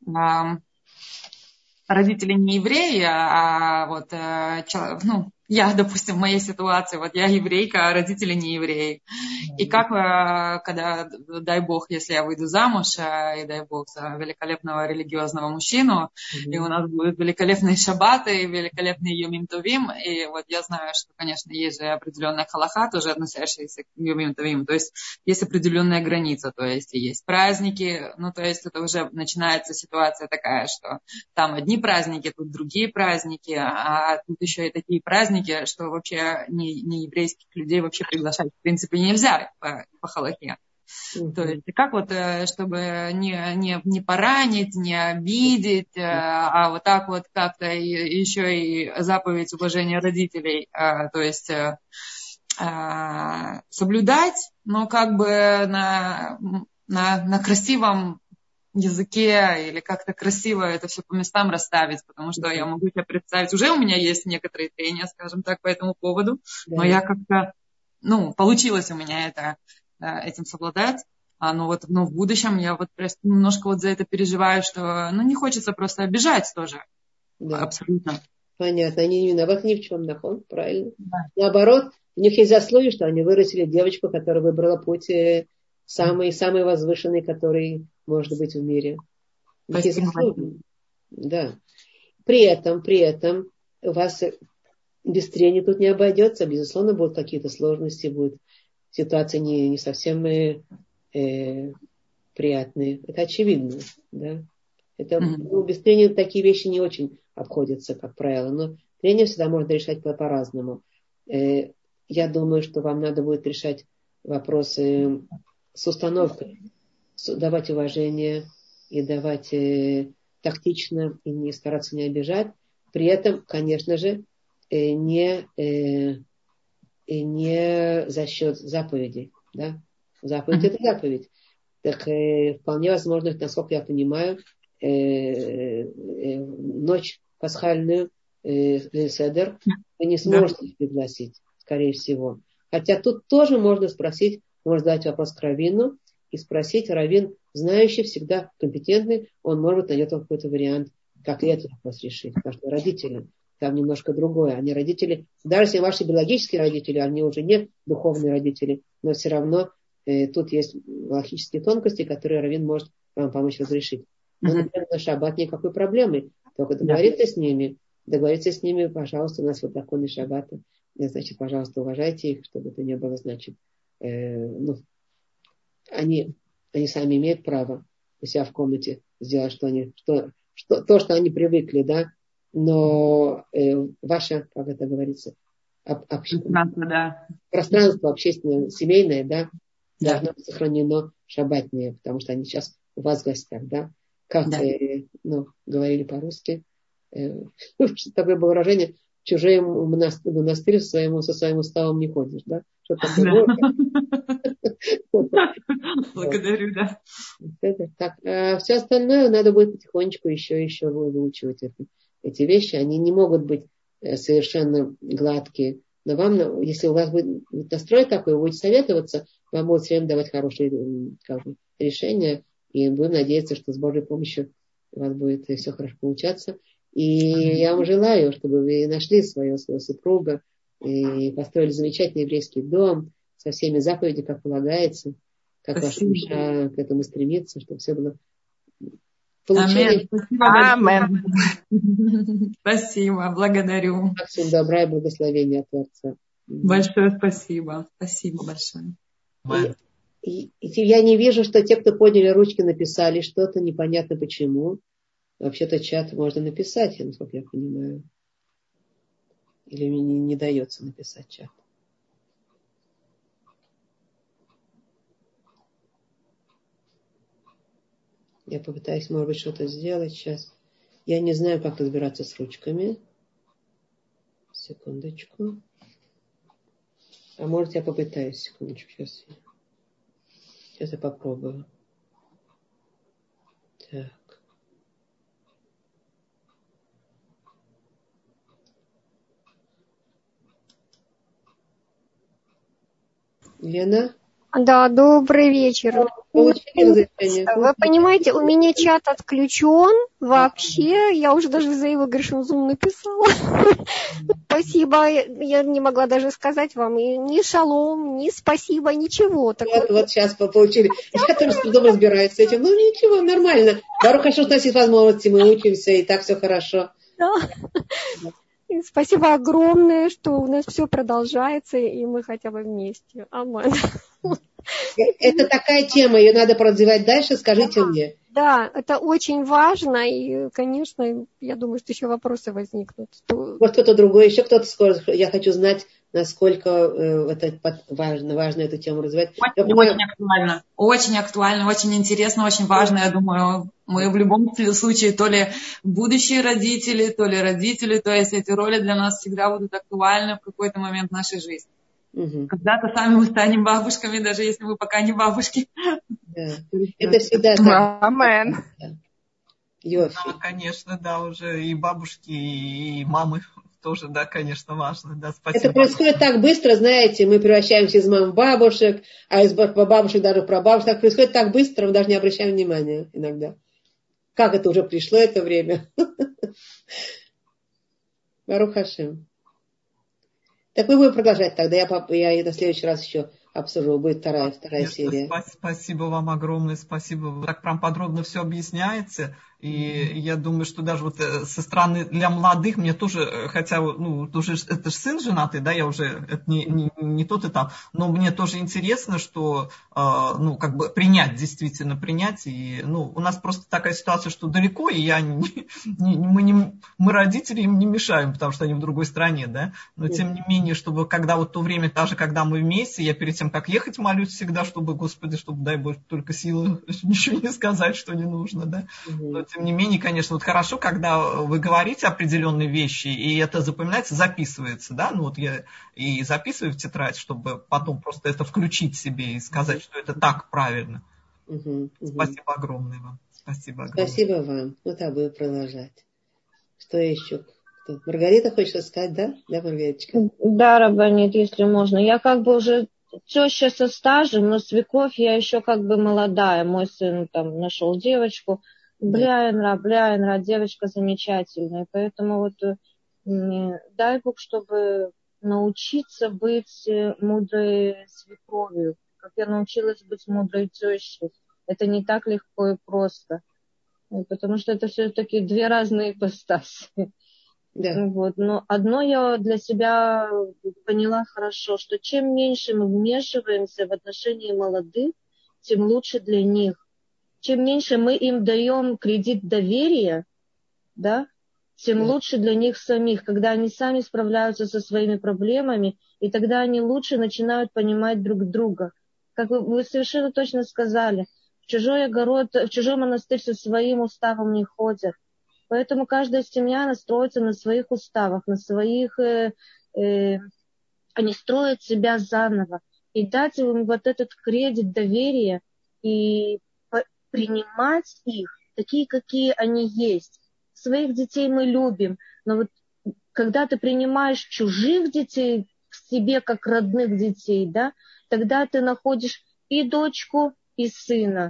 родители не евреи, я, допустим, в моей ситуации, вот я еврейка, а родители не евреи. И как, когда, дай бог, если я выйду замуж, и дай бог за великолепного религиозного мужчину, и у нас будут великолепные шаббаты, великолепные Йомим Товим, и вот я знаю, что, конечно, есть же определенная халаха, тоже относящаяся к Йомим Товим, то есть есть определенная граница, то есть есть праздники, то есть это уже начинается ситуация такая, что там одни праздники, тут другие праздники, а тут еще и такие праздники, что вообще не еврейских людей вообще приглашать в принципе нельзя по халахе. То есть как вот, чтобы не поранить, не обидеть, а вот так вот как-то еще и заповедь уважения родителей, то есть соблюдать, но как бы на красивом языке или как-то красиво это все по местам расставить, потому что я могу себе представить, уже у меня есть некоторые трения, скажем так, по этому поводу, но я как-то, получилось у меня этим совладать, но в будущем я вот просто немножко вот за это переживаю, что, не хочется просто обижать тоже, абсолютно. Понятно, они не виноваты ни в чем, правильно. Да. Наоборот, у них есть заслуги, что они вырастили девочку, которая выбрала путь самый возвышенный, который может быть в мире. Да. При этом у вас без трений тут не обойдется. Безусловно, будут какие-то сложности, будет ситуация не совсем приятные. Это очевидно. Да? Без трения такие вещи не очень обходятся, как правило. Но трение всегда можно решать по-разному. Я думаю, что вам надо будет решать вопросы с установкой, давать уважение и давать тактично и не стараться не обижать. При этом, конечно же, не за счет заповедей. Да? Заповедь это заповедь. Так вполне возможно, насколько я понимаю, ночь пасхальную, седер, вы не сможете их пригласить, скорее всего. Хотя тут тоже можно спросить, можно задать вопрос к раввину и спросить, раввин, знающий, всегда компетентный, он, может, найдет какой-то вариант, как и этот вопрос решить. Потому что родители там немножко другое. Они родители, даже если ваши биологические родители, они уже не духовные родители, но все равно тут есть логические тонкости, которые раввин может вам помочь разрешить. Но, например, на шаббат никакой проблемы. Только договориться с ними, пожалуйста, у нас вот законы шаббата. Значит, пожалуйста, уважайте их, чтобы это не было, значит, они сами имеют право у себя в комнате сделать, что они привыкли, да, но ваше, как это говорится, пространство общественное, семейное, да, должно быть сохранено шаббатное, потому что они сейчас у вас в гостях, да, как говорили по-русски, такое было выражение, в чужой монастырь со своим уставом не ходишь, да? Что такое? Благодарю, да. Так, все остальное надо будет потихонечку еще выучивать эти вещи. Они не могут быть совершенно гладкие. Но вам, если у вас будет настрой такой, вы будете советоваться, вам будут все время давать хорошие решения. И будем надеяться, что с Божьей помощью у вас будет все хорошо получаться. И я вам желаю, чтобы вы нашли своего супруга и построили замечательный еврейский дом со всеми заповедями, как полагается, как ваша душа к этому стремится, чтобы все было получили. Амен. Спасибо, благодарю. Максимум добра и благословения от Творца. Большое спасибо. Спасибо большое. И я не вижу, что те, кто подняли ручки, написали что-то, непонятно почему. Вообще-то чат можно написать, насколько я понимаю. Или мне не дается написать чат. Я попытаюсь, может быть, что-то сделать сейчас. Я не знаю, как разбираться с ручками. Секундочку. А может, я попытаюсь. Секундочку. Сейчас я попробую. Так. Лена? Да, добрый вечер. Вы понимаете, у меня чат отключен вообще. Я уже даже за его Гершензум написала. Спасибо. Я не могла даже сказать вам ни шалом, ни спасибо, ничего. Вот сейчас получили. Я тоже с трудом разбираюсь с этим. Ну ничего, нормально. Барух Хашем, у нас есть возможности, мы учимся, и так все хорошо. Да. Спасибо огромное, что у нас все продолжается, и мы хотя бы вместе. Амен. Это такая тема, ее надо продвигать дальше, скажите мне. Да, это очень важно, и, конечно, я думаю, что еще вопросы возникнут. Вот кто-то другой, еще кто-то скажет, я хочу знать, насколько это важно эту тему развивать. Очень актуально, очень интересно, очень важно. Я думаю, мы в любом случае то ли будущие родители, то ли родители, то есть эти роли для нас всегда будут актуальны в какой-то момент нашей жизни. Угу. Когда-то сами мы станем бабушками, даже если мы пока не бабушки. Да. Это всегда так. Амен. Да, конечно, да, уже и бабушки, и мамы тоже, да, конечно, важно. Да, спасибо. Это происходит так быстро, знаете, мы превращаемся из мам в бабушек, а из бабушек даже в прабабушек. Так происходит так быстро, мы даже не обращаем внимания иногда. Как это уже пришло, это время. Барух Хашем. Так мы будем продолжать тогда. Я на следующий раз еще обсужу. Будет вторая серия. Спасибо вам огромное. Спасибо. Вы так прям подробно все объясняете. И я думаю, что даже вот со стороны для молодых мне тоже, хотя, ну, тоже это же сын женатый, да, я уже, это не тот этап, но мне тоже интересно, что, ну, как бы действительно принять. И, ну, у нас просто такая ситуация, что далеко, и мы родители им не мешаем, потому что они в другой стране, да. Но тем не менее, чтобы когда вот то время, даже когда мы вместе, я перед тем, как ехать, молюсь всегда, чтобы, Господи, чтобы, дай Бог, только силы ничего не сказать, что не нужно, да. Но тем не менее, конечно, вот хорошо, когда вы говорите определенные вещи, и это запоминается, записывается, да, ну вот я и записываю в тетрадь, чтобы потом просто это включить себе и сказать, что это так правильно. Спасибо огромное вам. Спасибо огромное. Спасибо вам. Ну так, буду продолжать. Что еще? Маргарита хочет сказать, да? Да, Маргариточка? Да, Рабанит, если можно. Я как бы уже теща со стажем, но свекровь я еще как бы молодая. Мой сын там нашел девочку. Бляйнра, девочка замечательная. Поэтому вот дай Бог, чтобы научиться быть мудрой свекровью. Как я научилась быть мудрой тещей. Это не так легко и просто. Потому что это все-таки две разные ипостаси. Да. Вот. Но одно я для себя поняла хорошо, что чем меньше мы вмешиваемся в отношении молодых, тем лучше для них. Чем меньше мы им даем кредит доверия, да, тем лучше для них самих, когда они сами справляются со своими проблемами, и тогда они лучше начинают понимать друг друга. Как вы совершенно точно сказали, в чужой огород, в чужой монастырь со своим уставом не ходят. Поэтому каждая семья настроится на своих уставах, на своих, они строят себя заново. И дать им вот этот кредит доверия и принимать их такие, какие они есть. Своих детей мы любим, но вот когда ты принимаешь чужих детей к себе как родных детей, да, тогда ты находишь и дочку, и сына.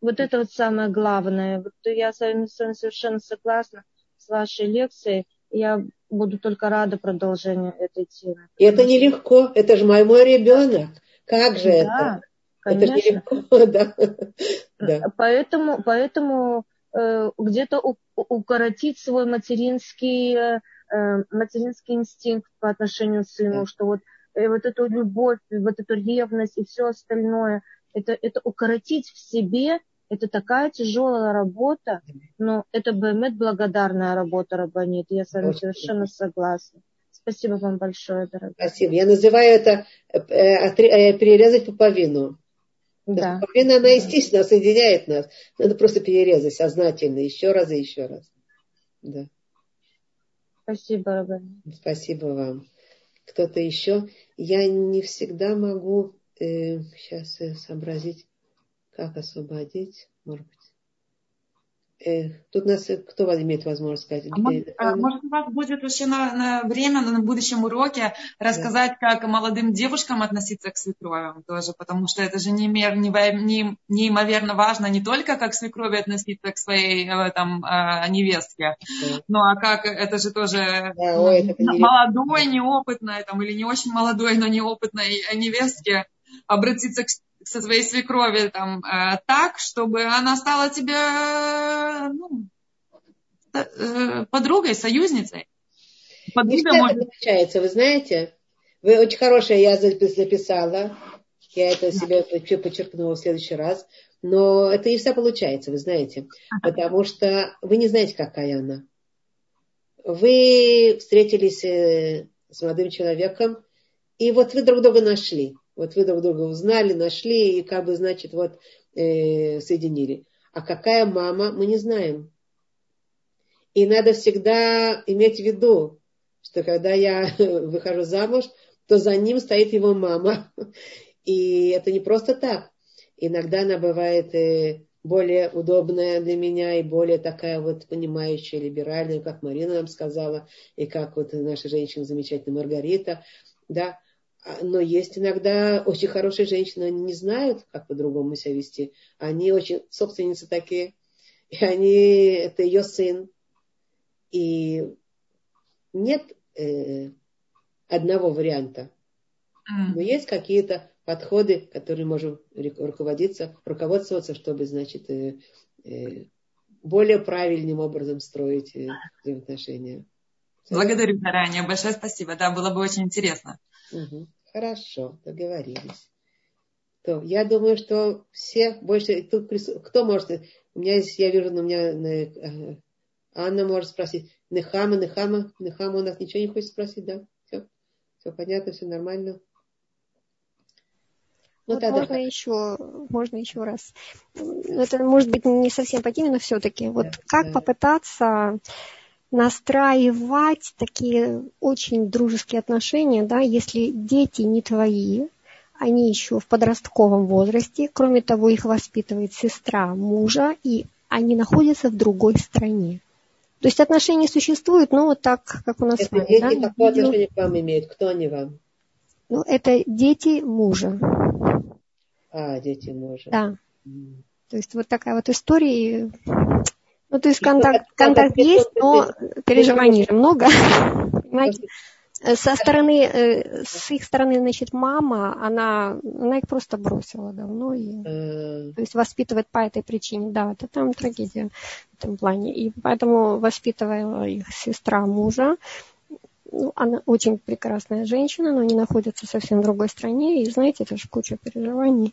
Вот это вот самое главное. Вот я с вами совершенно согласна с вашей лекцией. Я буду только рада продолжению этой темы. И это нелегко. Это же мой ребенок. Как же это? Да, конечно. Это же нелегко, да. Да. Поэтому где-то укоротить свой материнский инстинкт по отношению к сыну, Да. что вот эту любовь, вот эту ревность и все остальное, это укоротить в себе, это такая тяжелая работа, но это бемет благодарная работа, Рабанит. Я с вами совершенно согласна. Спасибо вам большое, дорогая. Спасибо. Я называю это перерезать пуповину. Да. Пуповина, она, естественно, соединяет нас. Надо просто перерезать сознательно еще раз и еще раз. Да. Спасибо, Рабанит. Спасибо вам. Кто-то еще? Я не всегда могу сейчас сообразить, как освободить. Может быть. Тут нас кто имеет возможность сказать? Может, у вас будет вообще на время, на будущем уроке рассказать, как молодым девушкам относиться к свекровям тоже, потому что это же неимоверно важно не только как свекрови относиться к своей невестке, но а как это же тоже молодой, неопытной, или не очень молодой, но неопытной невестке обратиться со своей свекрови так, чтобы она стала тебе подругой, союзницей. Это получается, вы знаете, вы очень хорошая, я записала, я это себе подчеркнула в следующий раз, но это не всегда получается, вы знаете, потому что вы не знаете, какая она. Вы встретились с молодым человеком, и вот вы друг друга нашли. Вот вы друг друга узнали, нашли и соединили. А какая мама, мы не знаем. И надо всегда иметь в виду, что когда я выхожу замуж, то за ним стоит его мама. И это не просто так. Иногда она бывает более удобная для меня и более такая понимающая, либеральная, как Марина нам сказала, и как наша женщина замечательная Маргарита, да. Но есть иногда очень хорошие женщины, они не знают, как по-другому себя вести. Они очень собственницы такие. И это ее сын. И нет одного варианта. Но есть какие-то подходы, которые можем руководствоваться, чтобы, более правильным образом строить взаимоотношения. Благодарю заранее. Большое спасибо. Да, было бы очень интересно. Угу. Хорошо, договорились. То, я думаю, что все больше... Кто может... У меня здесь, я вижу, у меня Анна может спросить. Нехама у нас ничего не хочет спросить, да? Все понятно, все нормально. Можно еще раз. Это может быть не совсем по теме, но все-таки. Как попытаться настраивать такие очень дружеские отношения, да, если дети не твои, они еще в подростковом возрасте, кроме того, их воспитывает сестра мужа, и они находятся в другой стране. То есть отношения существуют, но вот так, как у нас с вами. Дети какое отношение к вам имеют? Кто они вам? Это дети мужа. Дети мужа. Да. То есть вот такая история. То есть контакт есть, но переживаний же много. Понимаете? С их стороны, мама, она их просто бросила давно. То есть воспитывает по этой причине. Да, это там трагедия в этом плане. И поэтому воспитывала их сестра мужа. Она очень прекрасная женщина, но они находятся совсем в другой стране. И знаете, это же куча переживаний.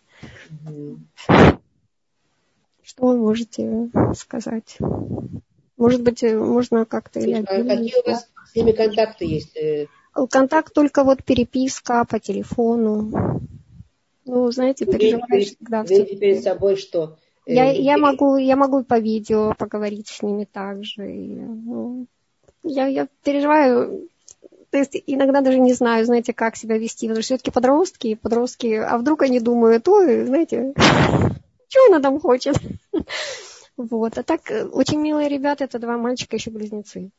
Что вы можете сказать? Может быть, можно как-то... Какие у вас с ними контакты есть? Контакт только переписка по телефону. Знаете, переживаешь всегда. Видите перед собой что? Я могу по видео поговорить с ними также. Я переживаю. То есть иногда даже не знаю, знаете, как себя вести. Потому что все-таки подростки, а вдруг они думают, знаете... Что она там хочет? А так, очень милые ребята, это 2 мальчика, еще близнецы.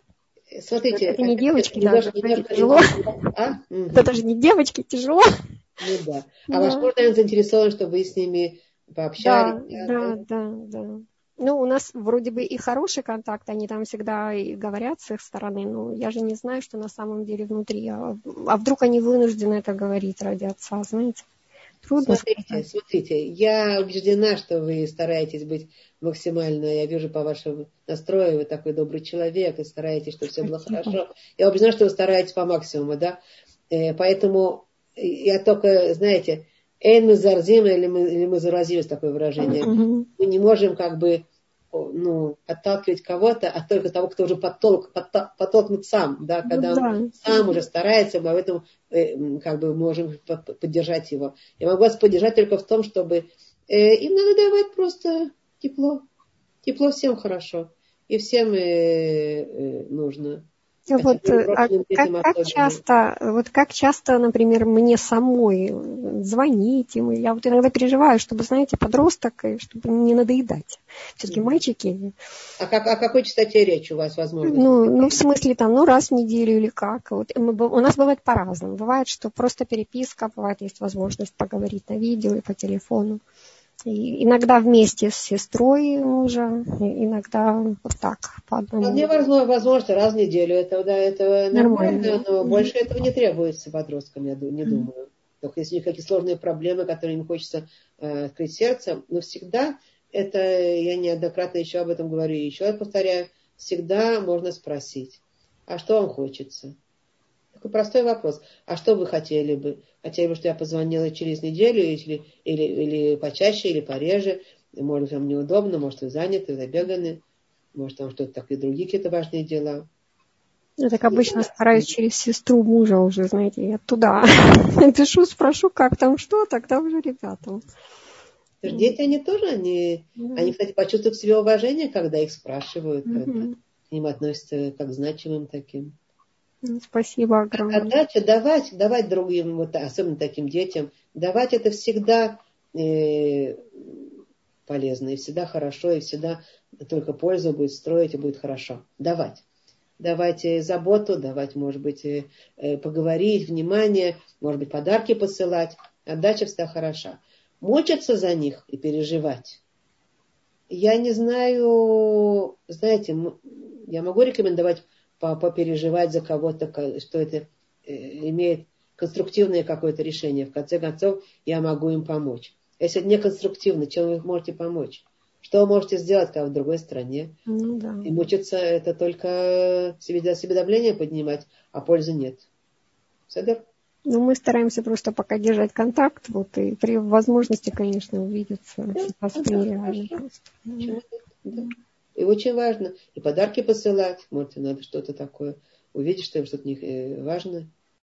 Смотрите. Это не девочки, даже тяжело. Это же не девочки, тяжело. Ну да. А ваш муж, наверное, заинтересован, чтобы вы с ними пообщались. Да. Ну, у нас вроде бы и хороший контакт, они там всегда и говорят с их стороны, но я же не знаю, что на самом деле внутри. А вдруг они вынуждены это говорить ради отца, знаете? Трудно Смотрите, я убеждена, что вы стараетесь быть максимально, я вижу по вашему настрою, вы такой добрый человек, и стараетесь, чтобы все было хорошо. Я убеждена, что вы стараетесь по максимуму, да? Поэтому я только, знаете, «Эйн мы зарзим» или мы заразились, такое выражение. Мы не можем как бы подталкивать кого-то, а только того, кто уже подтолкнут сам, да, когда он сам уже старается, мы в этом как бы можем поддержать его. Я могу вас поддержать только в том, чтобы им надо давать просто тепло. Тепло всем хорошо. И всем нужно. Вот как часто, например, мне самой звонить, и я вот иногда переживаю, чтобы, знаете, подросток, чтобы не надоедать. Все-таки мальчики. О какой частоте речь у вас, возможно? Ну, в смысле, там, раз в неделю или как. Вот, у нас бывает по-разному. Бывает, что просто переписка, бывает, есть возможность поговорить на видео и по телефону. И иногда вместе с сестрой мужа, иногда вот так, по одному. Мне возможно, раз в неделю. Это нормально, но больше этого не требуется подросткам, я не думаю. Только если у них какие-то сложные проблемы, которые им хочется открыть сердце, но всегда, это я неоднократно еще об этом говорю, и еще раз повторяю, всегда можно спросить, а что вам хочется? Такой простой вопрос. А что вы хотели бы? Хотели бы, что я позвонила через неделю или почаще, или пореже? Может, вам неудобно, может, вы заняты, забеганы, может, там что-то такие другие какие-то важные дела. Я так обычно стараюсь через сестру мужа уже, знаете, я туда пишу, спрошу, как там что, тогда уже ребятам. Дети, они тоже, они, кстати, почувствуют в себе уважение, когда их спрашивают, когда к ним относятся как к значимым таким. Спасибо огромное. Отдача, давать другим, вот, особенно таким детям, давать это всегда полезно, и всегда хорошо, и всегда только пользу будет строить, и будет хорошо. Давать заботу, давать, может быть, поговорить, внимание, может быть, подарки посылать. Отдача всегда хороша. Мучиться за них и переживать. Я не знаю, знаете, я могу рекомендовать попереживать за кого-то, что это имеет конструктивное какое-то решение. В конце концов, я могу им помочь. Если это не конструктивно, чем вы можете помочь? Что вы можете сделать, как в другой стране? И мучиться — это только себе давление поднимать, а пользы нет. Садер? Мы стараемся просто пока держать контакт, вот, и при возможности, конечно, увидеться. И очень важно и подарки посылать. Может, надо что-то такое увидеть, что им что-то важно.